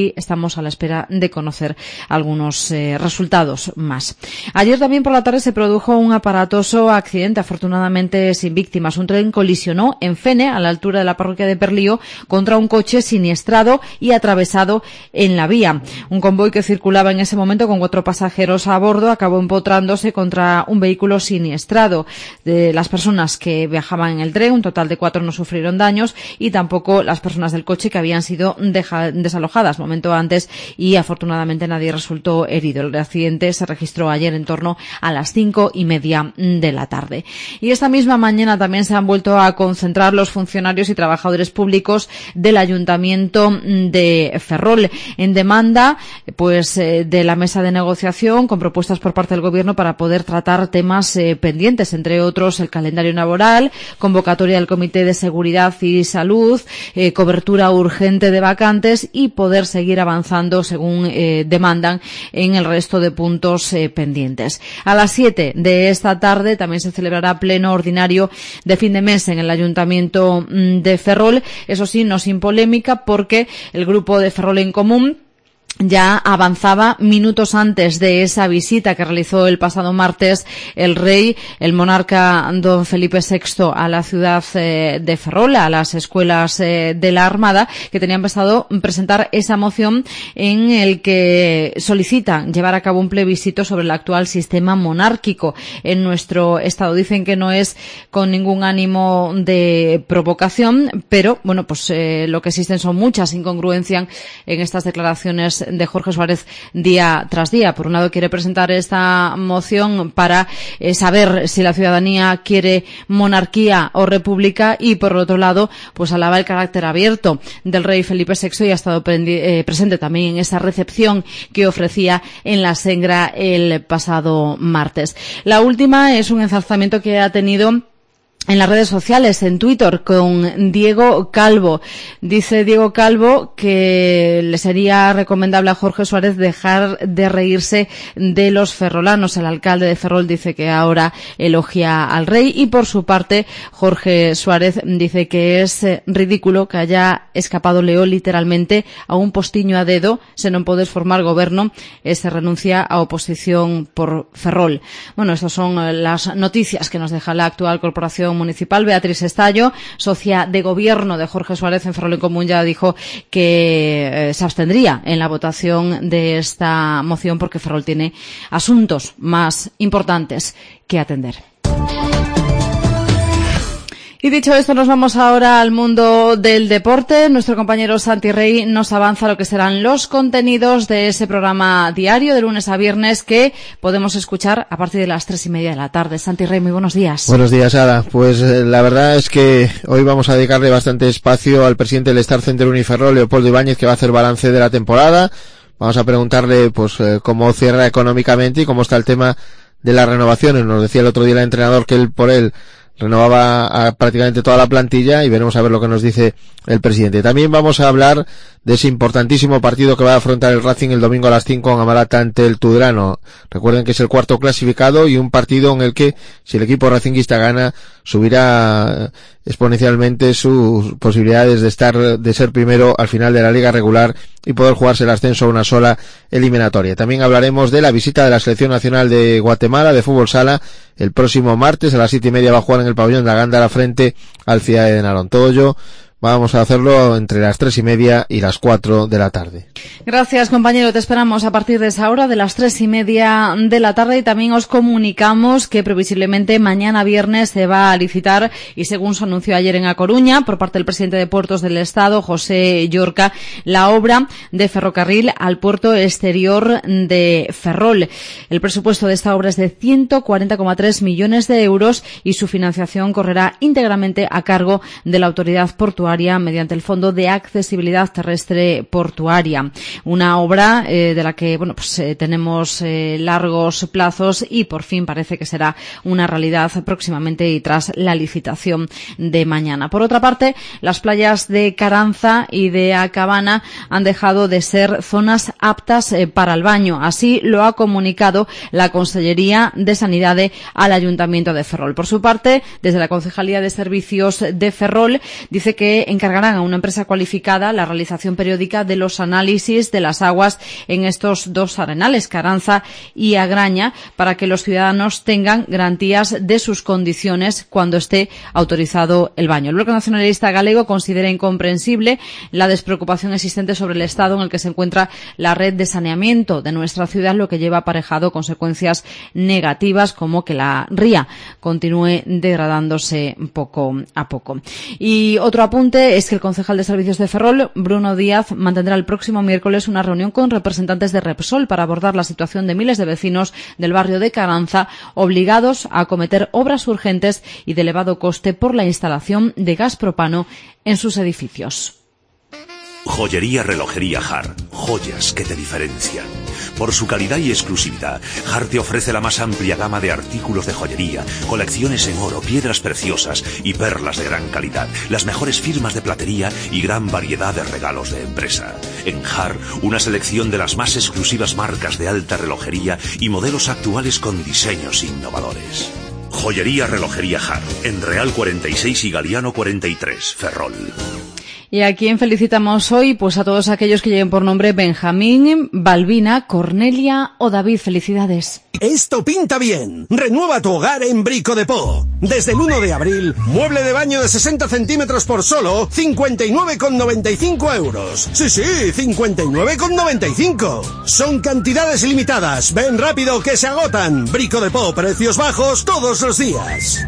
y estamos a la espera de conocer algunos eh, resultados más. Ayer también por la tarde se produjo un aparatoso accidente, afortunadamente sin víctimas. Un tren colisionó en Fene, a la altura de la parroquia de Perlío, contra un coche siniestrado y atravesado en la vía. Un convoy que circulaba en ese momento con cuatro pasajeros a bordo acabó empotrándose contra un vehículo siniestrado. De las personas que viajaban en el tren, un total de cuatro no sufrieron daños y tampoco las personas del coche que habían sido deja, desalojadas momento antes y afortunadamente nadie resultó herido. El accidente se registró ayer en torno a las cinco y media de la tarde. Y esta misma mañana también se han vuelto a concentrar los funcionarios y trabajadores públicos del Ayuntamiento de Ferrol en demanda pues eh, de la mesa de negociación con propuestas por parte del Gobierno para poder tratar temas eh, pendientes, entre otros el calendario laboral, convocatoria del Comité de Seguridad y Salud, eh, cobertura urgente de vacantes y poder seguir avanzando según eh, demandan en el resto de puntos eh, pendientes. A las siete de esta tarde también se celebrará pleno ordinario de fin de mes en el Ayuntamiento de Ferrol, eso sí, no sin polémica, porque el grupo de Ferrol en Común ya avanzaba minutos antes de esa visita que realizó el pasado martes el rey, el monarca don Felipe sexto, a la ciudad eh, de Ferrol, a las escuelas eh, de la Armada, que tenían pensado presentar esa moción en el que solicitan llevar a cabo un plebiscito sobre el actual sistema monárquico en nuestro estado. Dicen que no es con ningún ánimo de provocación, pero bueno, pues eh, lo que existen son muchas incongruencias en estas declaraciones de Jorge Suárez día tras día. Por un lado quiere presentar esta moción para eh, saber si la ciudadanía quiere monarquía o república y por otro lado pues alaba el carácter abierto del rey Felipe sexto y ha estado eh, presente también en esa recepción que ofrecía en la Sengra el pasado martes. La última es un enzarzamiento que ha tenido en las redes sociales, en Twitter, con Diego Calvo. Dice Diego Calvo que le sería recomendable a Jorge Suárez dejar de reírse de los ferrolanos. El alcalde de Ferrol dice que ahora elogia al rey y por su parte Jorge Suárez dice que es ridículo que haya escapado Leo literalmente a un postiño a dedo, se non podes formar goberno e se renuncia a oposición por Ferrol. Bueno, estas son las noticias que nos deja la actual corporación municipal. Beatriz Estallo, socia de gobierno de Jorge Suárez en Ferrol en Común, ya dijo que eh, se abstendría en la votación de esta moción porque Ferrol tiene asuntos más importantes que atender. Y dicho esto, nos vamos ahora al mundo del deporte. Nuestro compañero Santi Rey nos avanza lo que serán los contenidos de ese programa diario de lunes a viernes que podemos escuchar a partir de las tres y media de la tarde. Santi Rey, muy buenos días. Buenos días, Ada. Pues eh, la verdad es que hoy vamos a dedicarle bastante espacio al presidente del Star Center Uniferrol, Leopoldo Ibáñez, que va a hacer balance de la temporada. Vamos a preguntarle pues eh, cómo cierra económicamente y cómo está el tema de las renovaciones. Nos decía el otro día el entrenador que él por él renovaba a prácticamente toda la plantilla y veremos a ver lo que nos dice el presidente. También vamos a hablar de ese importantísimo partido que va a afrontar el Racing el domingo a las cinco en Amarata ante el Tudrano. Recuerden que es el cuarto clasificado y un partido en el que si el equipo racinguista gana subirá exponencialmente sus posibilidades de estar, de ser primero al final de la liga regular y poder jugarse el ascenso a una sola eliminatoria. También hablaremos de la visita de la selección nacional de Guatemala de fútbol sala el próximo martes a las siete y media. Va a jugar en el pabellón de la Gándara frente al Ciudad de Narón. Todo ello vamos a hacerlo entre las tres y media y las cuatro de la tarde. Gracias, compañero. Te esperamos a partir de esa hora, de las tres y media de la tarde, y también os comunicamos que previsiblemente mañana viernes se va a licitar, y según se anunció ayer en A Coruña por parte del presidente de Puertos del Estado, José Llorca, la obra de ferrocarril al puerto exterior de Ferrol. El presupuesto de esta obra es de ciento cuarenta coma tres millones de euros y su financiación correrá íntegramente a cargo de la autoridad portuaria mediante el Fondo de Accesibilidad Terrestre Portuaria. Una obra eh, de la que bueno pues eh, tenemos eh, largos plazos y por fin parece que será una realidad próximamente y tras la licitación de mañana. Por otra parte, las playas de Caranza y de Acabana han dejado de ser zonas aptas eh, para el baño. Así lo ha comunicado la Consellería de Sanidad al Ayuntamiento de Ferrol. Por su parte, desde la Concejalía de Servicios de Ferrol dice que que encargarán a una empresa cualificada la realización periódica de los análisis de las aguas en estos dos arenales, Caranza y Agraña, para que los ciudadanos tengan garantías de sus condiciones cuando esté autorizado el baño. El Bloque Nacionalista Galego considera incomprensible la despreocupación existente sobre el estado en el que se encuentra la red de saneamiento de nuestra ciudad, lo que lleva aparejado consecuencias negativas como que la ría continúe degradándose poco a poco. Y otro apunte es que el concejal de Servicios de Ferrol, Bruno Díaz, mantendrá el próximo miércoles una reunión con representantes de Repsol para abordar la situación de miles de vecinos del barrio de Caranza obligados a acometer obras urgentes y de elevado coste por la instalación de gas propano en sus edificios. Joyería Relojería Har, joyas que te diferencian. Por su calidad y exclusividad, Har te ofrece la más amplia gama de artículos de joyería, colecciones en oro, piedras preciosas y perlas de gran calidad, las mejores firmas de platería y gran variedad de regalos de empresa. En Har, una selección de las más exclusivas marcas de alta relojería y modelos actuales con diseños innovadores. Joyería Relojería Har, en Real cuarenta y seis y Galiano cuarenta y tres, Ferrol. Y a quien felicitamos hoy, pues a todos aquellos que lleven por nombre Benjamín, Balbina, Cornelia o David. Felicidades. Esto pinta bien. Renueva tu hogar en Brico de Po. Desde el uno de abril, mueble de baño de sesenta centímetros por solo cincuenta y nueve con noventa y cinco euros. Sí, sí, cincuenta y nueve con noventa y cinco. Son cantidades limitadas. Ven rápido que se agotan. Brico de Po, precios bajos todos los días.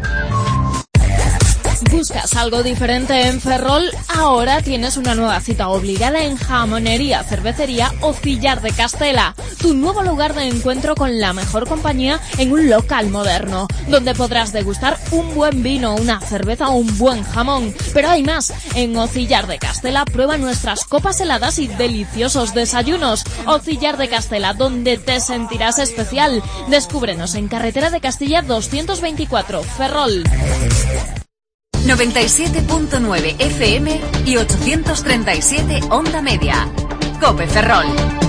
¿Buscas algo diferente en Ferrol? Ahora tienes una nueva cita obligada en Jamonería, Cervecería o Cillar de Castela, tu nuevo lugar de encuentro con la mejor compañía en un local moderno, donde podrás degustar un buen vino, una cerveza o un buen jamón. Pero hay más, en Ocillar de Castela prueba nuestras copas heladas y deliciosos desayunos. Ocillar de Castela, donde te sentirás especial. Descúbrenos en Carretera de Castilla doscientos veinticuatro, Ferrol. noventa y siete punto nueve F M y ochocientos treinta y siete Onda Media. COPE Ferrol.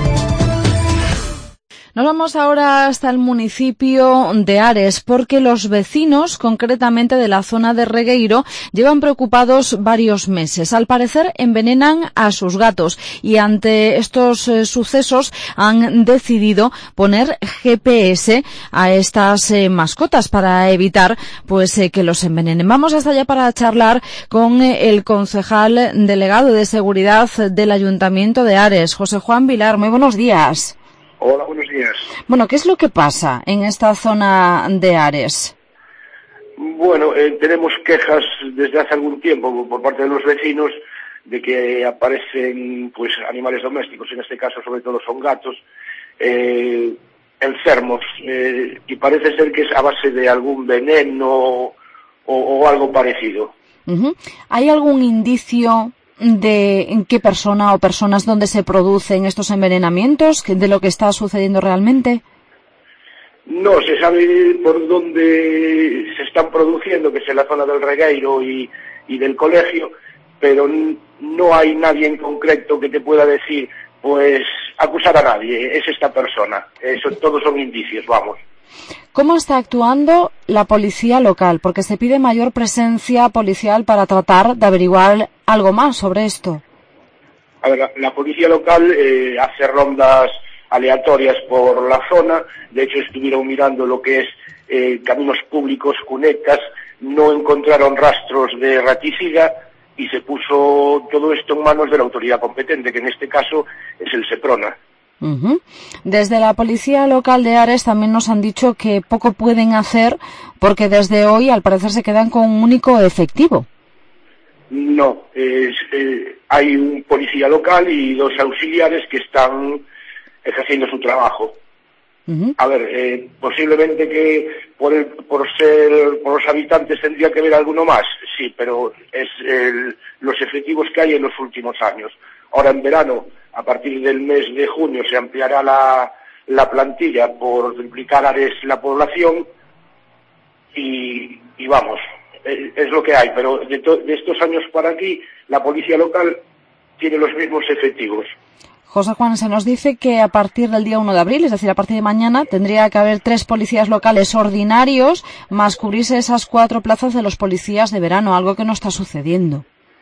Nos vamos ahora hasta el municipio de Ares, porque los vecinos, concretamente de la zona de Regueiro, llevan preocupados varios meses. Al parecer envenenan a sus gatos y ante estos eh, sucesos han decidido poner G P S a estas eh, mascotas para evitar pues eh, que los envenenen. Vamos hasta allá para charlar con eh, el concejal delegado de seguridad del Ayuntamiento de Ares, José Juan Vilar. Muy buenos días. Hola, buenos días. Bueno, ¿qué es lo que pasa en esta zona de Ares? Bueno, eh, tenemos quejas desde hace algún tiempo por parte de los vecinos de que aparecen pues animales domésticos, en este caso sobre todo son gatos, eh, enfermos, eh, y parece ser que es a base de algún veneno o, o algo parecido. Uh-huh. ¿Hay algún indicio de en qué persona o personas donde se producen estos envenenamientos, de lo que está sucediendo realmente? No, se sabe por dónde se están produciendo, que es en la zona del Regueiro y, y del colegio, pero no hay nadie en concreto que te pueda decir, pues, acusar a nadie, es esta persona. Eso, todos son indicios, vamos. ¿Cómo está actuando la policía local? Porque se pide mayor presencia policial para tratar de averiguar algo más sobre esto. A ver, la, la policía local eh, hace rondas aleatorias por la zona. De hecho, estuvieron mirando lo que es eh, caminos públicos, cunetas, no encontraron rastros de raticida y se puso todo esto en manos de la autoridad competente, que en este caso es el Seprona. Uh-huh. Desde la policía local de Ares también nos han dicho que poco pueden hacer porque desde hoy al parecer se quedan con un único efectivo. No, es, eh, hay un policía local y dos auxiliares que están ejerciendo su trabajo. Uh-huh. A ver, eh, posiblemente que por, el, por ser por los habitantes tendría que haber alguno más, sí, pero es el, los efectivos que hay en los últimos años. Ahora en verano, a partir del mes de junio, se ampliará la, la plantilla por duplicar Ares la población y, y vamos, es, es lo que hay. Pero de, to, de estos años para aquí, la policía local tiene los mismos efectivos. José Juan, se nos dice que a partir del día uno de abril, es decir, a partir de mañana, tendría que haber tres policías locales ordinarios, más cubrirse esas cuatro plazas de los policías de verano, algo que no está sucediendo.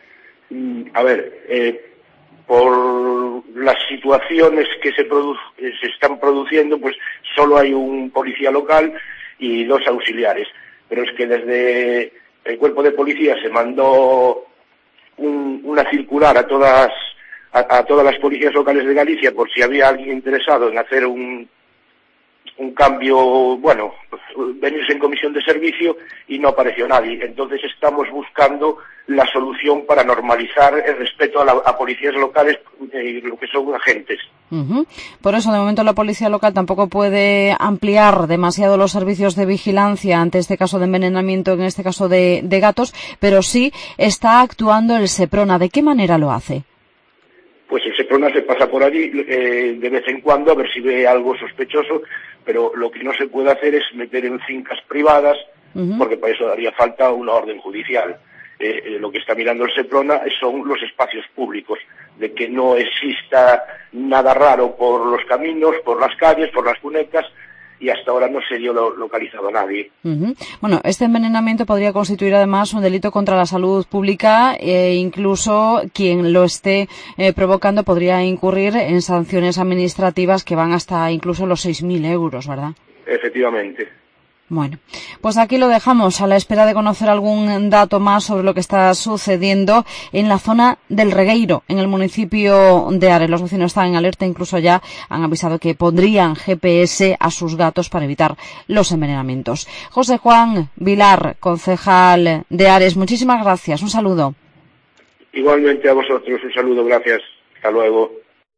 A ver, eh, por las situaciones que se, produ se están produciendo, pues solo hay un policía local y dos auxiliares. Pero es que desde el cuerpo de policía se mandó un, una circular a todas a, a todas las policías locales de Galicia por si había alguien interesado en hacer un un cambio, bueno, venirse en comisión de servicio, y no apareció nadie. Entonces estamos buscando la solución para normalizar el respeto a, la, a policías locales, eh, lo que son agentes. Uh-huh. Por eso, de momento, la policía local tampoco puede ampliar demasiado los servicios de vigilancia ante este caso de envenenamiento, en este caso de, de gatos, pero sí está actuando el Seprona. ¿De qué manera lo hace? Pues el Seprona se pasa por allí eh, de vez en cuando a ver si ve algo sospechoso, pero lo que no se puede hacer es meter en fincas privadas, uh-huh. porque para eso haría falta una orden judicial. Eh, eh, lo que está mirando el Seprona son los espacios públicos, de que no exista nada raro por los caminos, por las calles, por las cunecas, y hasta ahora no se dio lo, localizado a nadie. Uh-huh. Bueno, este envenenamiento podría constituir además un delito contra la salud pública, e incluso quien lo esté eh, provocando podría incurrir en sanciones administrativas que van hasta incluso los seis mil euros, ¿verdad? Efectivamente. Bueno, pues aquí lo dejamos a la espera de conocer algún dato más sobre lo que está sucediendo en la zona del Regueiro, en el municipio de Ares. Los vecinos están en alerta, incluso ya han avisado que pondrían G P S a sus gatos para evitar los envenenamientos. José Juan Vilar, concejal de Ares, muchísimas gracias. Un saludo. Igualmente a vosotros, un saludo, gracias. Hasta luego.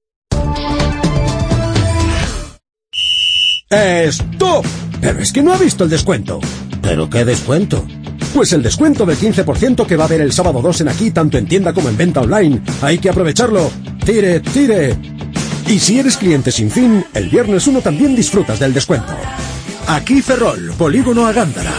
¡Stop! Pero es que no ha visto el descuento. ¿Pero qué descuento? Pues el descuento del quince por ciento que va a haber el sábado dos en Aquí, tanto en tienda como en venta online. Hay que aprovecharlo. ¡Tire, tire! Y si eres cliente sin fin, el viernes uno también disfrutas del descuento. Aquí Ferrol, Polígono a Gándara.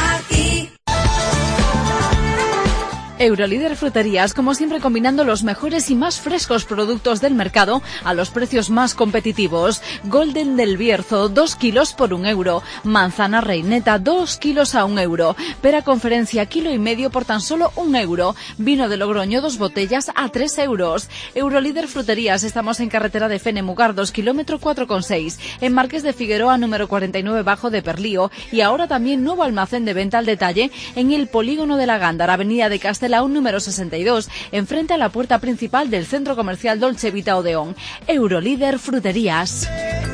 Eurolíder Fruterías, como siempre, combinando los mejores y más frescos productos del mercado a los precios más competitivos. Golden del Bierzo, dos kilos por un euro. Manzana Reineta, dos kilos a un euro. Pera Conferencia, kilo y medio por tan solo un euro. Vino de Logroño, dos botellas a tres euros. Eurolíder Fruterías, estamos en carretera de Fenemugardos, kilómetro cuatro coma seis. En Marqués de Figueroa, número cuarenta y nueve, bajo de Perlío. Y ahora también nuevo almacén de venta al detalle en el Polígono de la Gándara, avenida de Castell un número sesenta y dos, enfrente a la puerta principal del centro comercial Dolce Vita Odeón. Eurolíder Fruterías.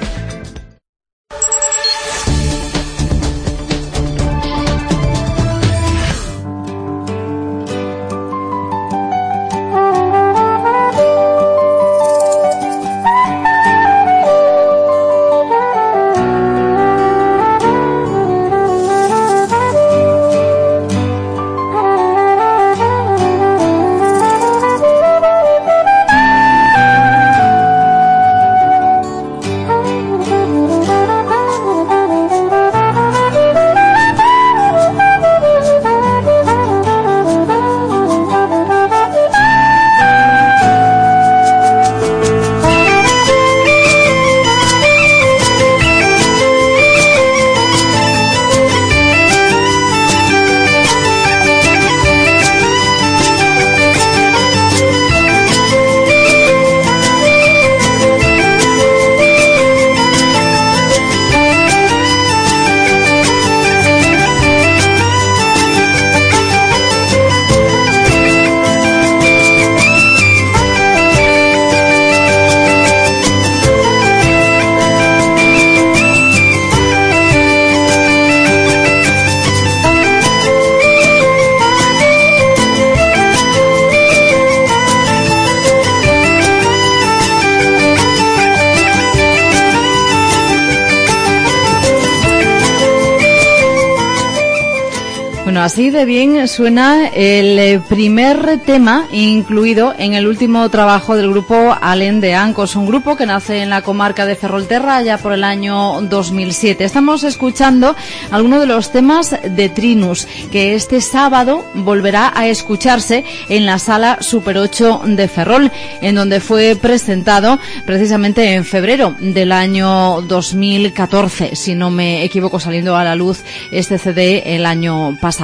Bueno, así de bien suena el primer tema incluido en el último trabajo del grupo Alen de Ancos, un grupo que nace en la comarca de Ferrolterra ya por el año dos mil siete. Estamos escuchando algunos de los temas de Trinus, que este sábado volverá a escucharse en la Sala Super ocho de Ferrol, en donde fue presentado precisamente en febrero del año dos mil catorce, si no me equivoco, saliendo a la luz este C D el año pasado.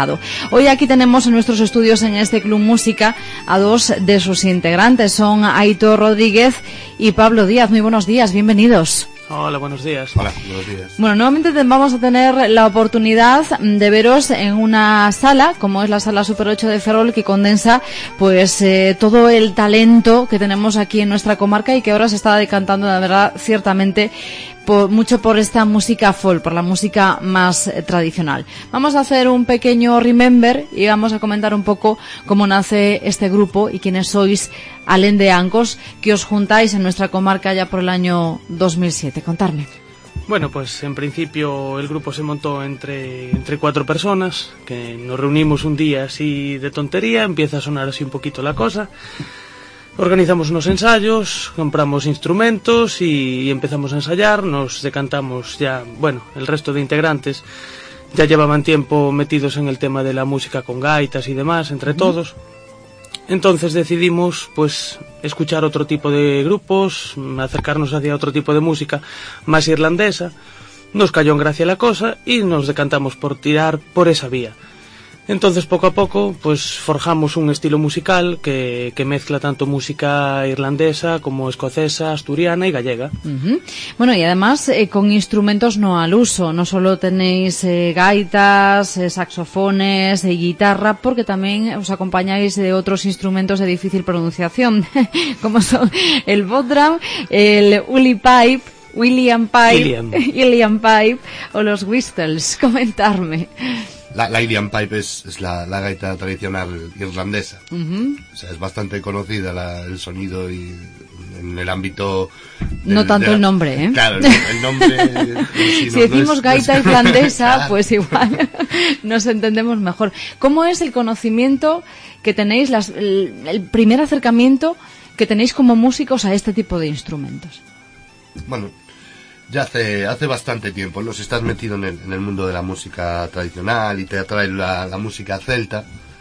informado. Hoy aquí tenemos en nuestros estudios en este Club Música a dos de sus integrantes. Son Aitor Rodríguez y Pablo Díaz. Muy buenos días, bienvenidos. Hola, buenos días. Hola, buenos días. Bueno, nuevamente vamos a tener la oportunidad de veros en una sala, como es la Sala Super ocho de Ferrol, que condensa pues eh, todo el talento que tenemos aquí en nuestra comarca y que ahora se está decantando, la verdad, ciertamente por, mucho por esta música folk, por la música más eh, tradicional. Vamos a hacer un pequeño remember y vamos a comentar un poco cómo nace este grupo y quiénes sois alén de Ancos, que os juntáis en nuestra comarca ya por el año dos mil siete. Contarme. Bueno, pues en principio el grupo se montó entre, entre cuatro personas, que nos reunimos un día así de tontería, empieza a sonar así un poquito la cosa, organizamos unos ensayos, compramos instrumentos y empezamos a ensayar, nos decantamos ya, bueno, el resto de integrantes ya llevaban tiempo metidos en el tema de la música con gaitas y demás, entre uh-huh. todos. Entonces decidimos pues escuchar otro tipo de grupos, acercarnos hacia otro tipo de música más irlandesa. Nos cayó en gracia la cosa y nos decantamos por tirar por esa vía. Entonces poco a poco pues forjamos un estilo musical que, que mezcla tanto música irlandesa como escocesa, asturiana y gallega. Uh-huh. Bueno, y además eh, con instrumentos no al uso, no solo tenéis eh, gaitas, eh, saxofones, eh, guitarra, porque también os acompañáis de otros instrumentos de difícil pronunciación, como son el bodram, el uli pipe, William Pipe, William. William Pipe o los whistles. Comentarme. La, la Irian Pipe es, es la, la gaita tradicional irlandesa. Uh-huh. O sea, es bastante conocida la, el sonido y en el ámbito... Del, no tanto de la, el nombre, ¿eh? Claro, el, el nombre... si si no, decimos no es, gaita no es, irlandesa, claro. Pues igual nos entendemos mejor. ¿Cómo es el conocimiento que tenéis, las, el, el primer acercamiento que tenéis como músicos a este tipo de instrumentos? Bueno... Ya hace hace bastante tiempo, ¿no? Si estás metido en el, en el mundo de la música tradicional y te atrae la, la música celta,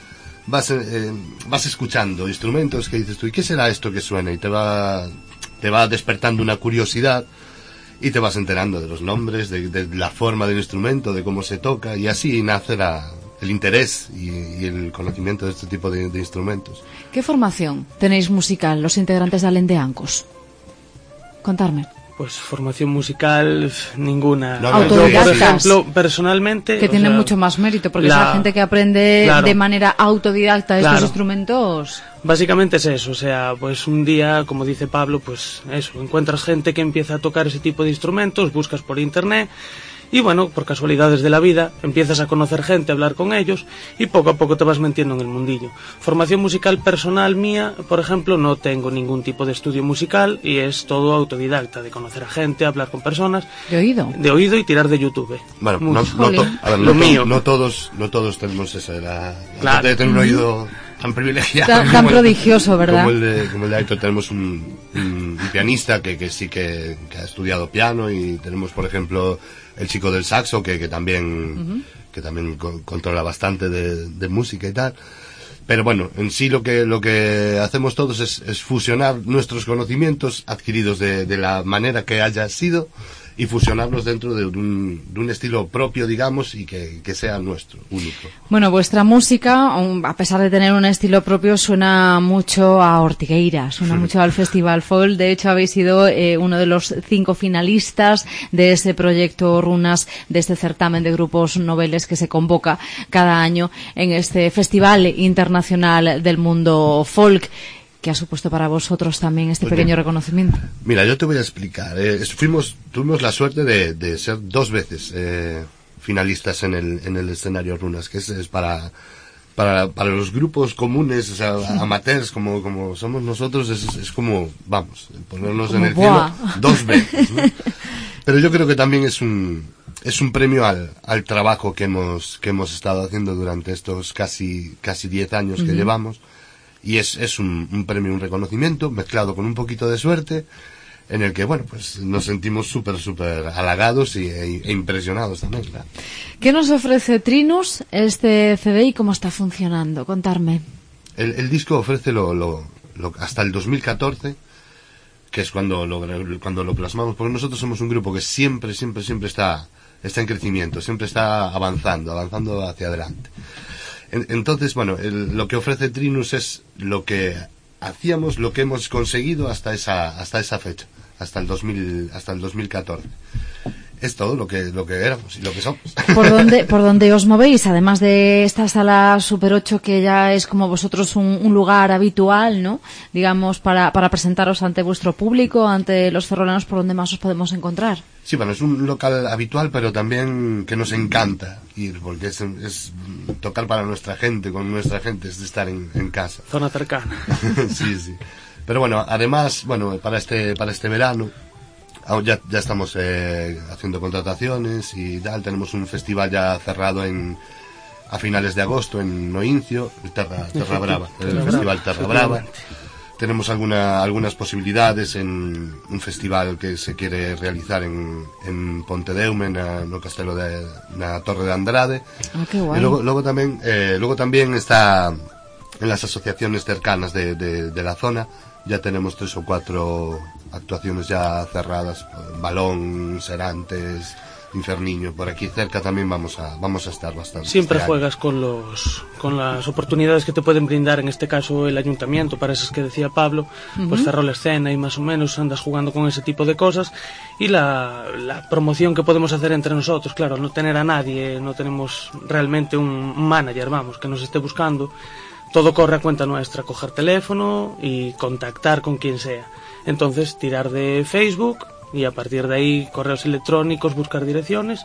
vas eh, vas escuchando instrumentos que dices tú, ¿y qué será esto que suena? Y te va te va despertando una curiosidad y te vas enterando de los nombres, de, de la forma del instrumento, de cómo se toca, y así nace la, el interés y, y el conocimiento de este tipo de, de instrumentos. ¿Qué formación tenéis musical los integrantes de Alén de Ancos? Contarme. Pues formación musical, ninguna. No, no, autodidactas. Yo, por ejemplo, personalmente... Que tiene sea, mucho más mérito, porque la, esa gente que aprende claro, de manera autodidacta estos claro. instrumentos... Básicamente es eso, o sea, pues un día, como dice Pablo, pues eso, encuentras gente que empieza a tocar ese tipo de instrumentos, buscas por internet... Y bueno, por casualidades de la vida, empiezas a conocer gente, a hablar con ellos y poco a poco te vas metiendo en el mundillo. Formación musical personal mía, por ejemplo, no tengo ningún tipo de estudio musical y es todo autodidacta, de conocer a gente, hablar con personas. ¿De oído? De oído y tirar de YouTube. Bueno, Muy, no, no, to, a ver, lo no, mío. No todos, no todos tenemos eso, la, la claro. de tener un oído tan privilegiado. Tan, tan prodigioso, ¿verdad? Como el de, como el de Aitor, tenemos un, un, un pianista que, que sí que, que ha estudiado piano y tenemos, por ejemplo... el chico del saxo que, que también uh-huh. que también co- controla bastante de, de música y tal, pero bueno, en sí lo que lo que hacemos todos es, es fusionar nuestros conocimientos adquiridos de, de la manera que haya sido y fusionarlos dentro de un, de un estilo propio, digamos, y que, que sea nuestro, único. Bueno, vuestra música, a pesar de tener un estilo propio, suena mucho a Ortigueira, suena sí. mucho al Festival Folk. De hecho, habéis sido eh, uno de los cinco finalistas de ese proyecto Runas, de este certamen de grupos noveles que se convoca cada año en este Festival Internacional del Mundo Folk. ¿Qué ha supuesto para vosotros también este pues pequeño mira, reconocimiento? Mira, yo te voy a explicar. Eh, fuimos, tuvimos la suerte de, de ser dos veces eh, finalistas en el, en el escenario Runas, que es, es para, para, para los grupos comunes, o sea, amateurs, como, como somos nosotros, es, es como, vamos, ponernos como en el boa. cielo dos veces, ¿no? Pero yo creo que también es un, es un premio al, al trabajo que hemos, que hemos estado haciendo durante estos casi, casi diez años que uh-huh. llevamos. Y es, es un, un premio, un reconocimiento mezclado con un poquito de suerte, en el que, bueno, pues nos sentimos súper, súper halagados y, e, e impresionados también, claro. ¿Qué nos ofrece Trinus, este C D, y cómo está funcionando? Contarme. El, el disco ofrece lo, lo, lo, hasta el dos mil catorce, que es cuando lo, cuando lo plasmamos, porque nosotros somos un grupo que siempre, siempre, siempre está está en crecimiento, siempre está avanzando, avanzando hacia adelante. En, entonces, bueno, el, lo que ofrece Trinus es lo que hacíamos, lo que hemos conseguido hasta esa, hasta esa fecha, hasta el dos mil, hasta el dos mil catorce. Es todo lo que lo que éramos y lo que somos. ¿Por dónde, por dónde os movéis? Además de esta sala Super ocho, que ya es como vosotros un, un lugar habitual, ¿no? Digamos, para, para presentaros ante vuestro público, ante los ferrolanos, ¿por dónde más os podemos encontrar? Sí, bueno, es un local habitual, pero también que nos encanta ir, porque es, es tocar para nuestra gente, con nuestra gente, es de estar en, en casa. Zona cercana. Sí, sí. Pero bueno, además, bueno, para este, para este verano, Ya, ya estamos eh, haciendo contrataciones y tal. Tenemos un festival ya cerrado en a finales de agosto en Noincio, el Terra, Terra Brava, el Terra festival Terra Brava. Tenemos alguna, algunas posibilidades en un festival que se quiere realizar en, en Pontedeume, na, no castelo de na Torre de Andrade. Ah, qué guay. Y luego, luego también, eh, luego también está en las asociaciones cercanas de, de, de la zona. Ya tenemos tres o cuatro actuaciones ya cerradas, Balón, Serantes, Inferniño. Por aquí cerca también vamos a vamos a estar bastante. Siempre este juegas año. con los con las oportunidades que te pueden brindar, en este caso el ayuntamiento, para esas que decía Pablo, uh-huh. Pues Ferrol Escena y más o menos andas jugando con ese tipo de cosas, y la, la promoción que podemos hacer entre nosotros, claro, no tener a nadie, no tenemos realmente un manager, vamos, que nos esté buscando. Todo corre a cuenta nuestra, coger teléfono y contactar con quien sea. Entonces, tirar de Facebook y a partir de ahí correos electrónicos, buscar direcciones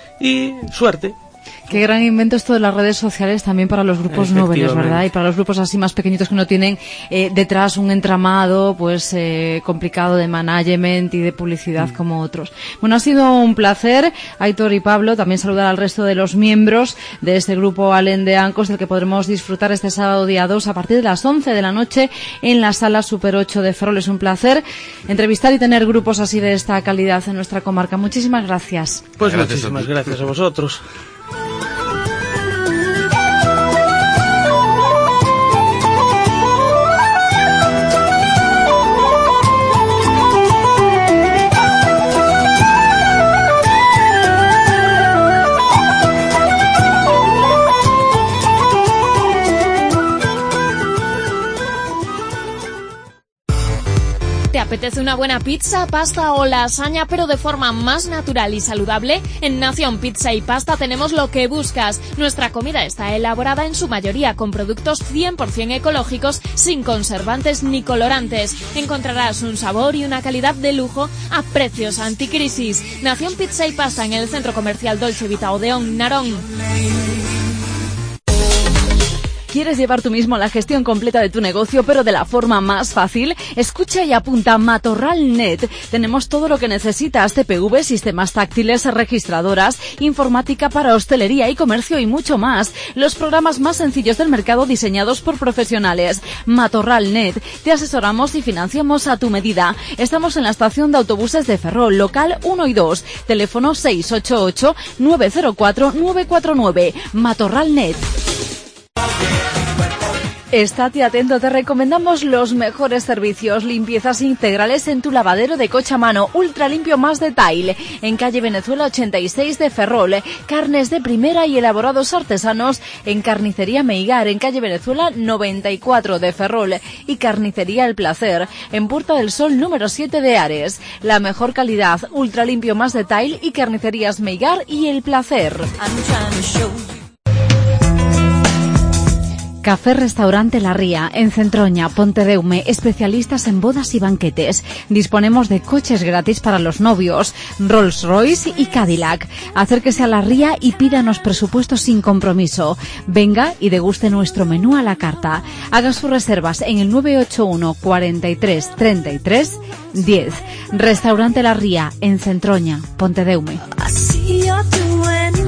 y suerte. Qué gran invento esto de las redes sociales también para los grupos nobles, ¿verdad? Y para los grupos así más pequeñitos que no tienen eh, detrás un entramado pues eh, complicado de management y de publicidad mm. como otros. Bueno, ha sido un placer, Aitor y Pablo, también saludar al resto de los miembros de este grupo Alén de Ancos, del que podremos disfrutar este sábado día dos a partir de las once de la noche en la sala Super ocho de Ferrol. Es un placer entrevistar y tener grupos así de esta calidad en nuestra comarca. Muchísimas gracias. Pues gracias muchísimas a gracias a vosotros. ¿Te apetece una buena pizza, pasta o lasaña, pero de forma más natural y saludable? En Nación Pizza y Pasta tenemos lo que buscas. Nuestra comida está elaborada en su mayoría con productos cien por ciento ecológicos, sin conservantes ni colorantes. Encontrarás un sabor y una calidad de lujo a precios anticrisis. Nación Pizza y Pasta en el Centro Comercial Dolce Vita Odeón, Narón. ¿Quieres llevar tú mismo la gestión completa de tu negocio, pero de la forma más fácil? Escucha y apunta MatorralNet. Tenemos todo lo que necesitas: T P V, sistemas táctiles, registradoras, informática para hostelería y comercio y mucho más. Los programas más sencillos del mercado diseñados por profesionales. MatorralNet. Te asesoramos y financiamos a tu medida. Estamos en la estación de autobuses de Ferrol, local uno y dos. Teléfono seis ocho ocho, nueve cero cuatro, nueve cuatro nueve. MatorralNet. Estate atento, te recomendamos los mejores servicios, limpiezas integrales en tu lavadero de coche a mano, ultra limpio más de Tile, en calle Venezuela ochenta y seis de Ferrol, carnes de primera y elaborados artesanos en Carnicería Meigar, en calle Venezuela noventa y cuatro de Ferrol, y Carnicería El Placer, en Puerta del Sol número siete de Ares. La mejor calidad, ultra limpio más de Tile y Carnicerías Meigar y El Placer. Café Restaurante La Ría, en Centroña, Pontedeume, especialistas en bodas y banquetes. Disponemos de coches gratis para los novios, Rolls Royce y Cadillac. Acérquese a La Ría y pídanos presupuestos sin compromiso. Venga y deguste nuestro menú a la carta. Haga sus reservas en el nueve ocho uno, cuarenta y tres, treinta y tres, diez. Restaurante La Ría, en Centroña, Pontedeume.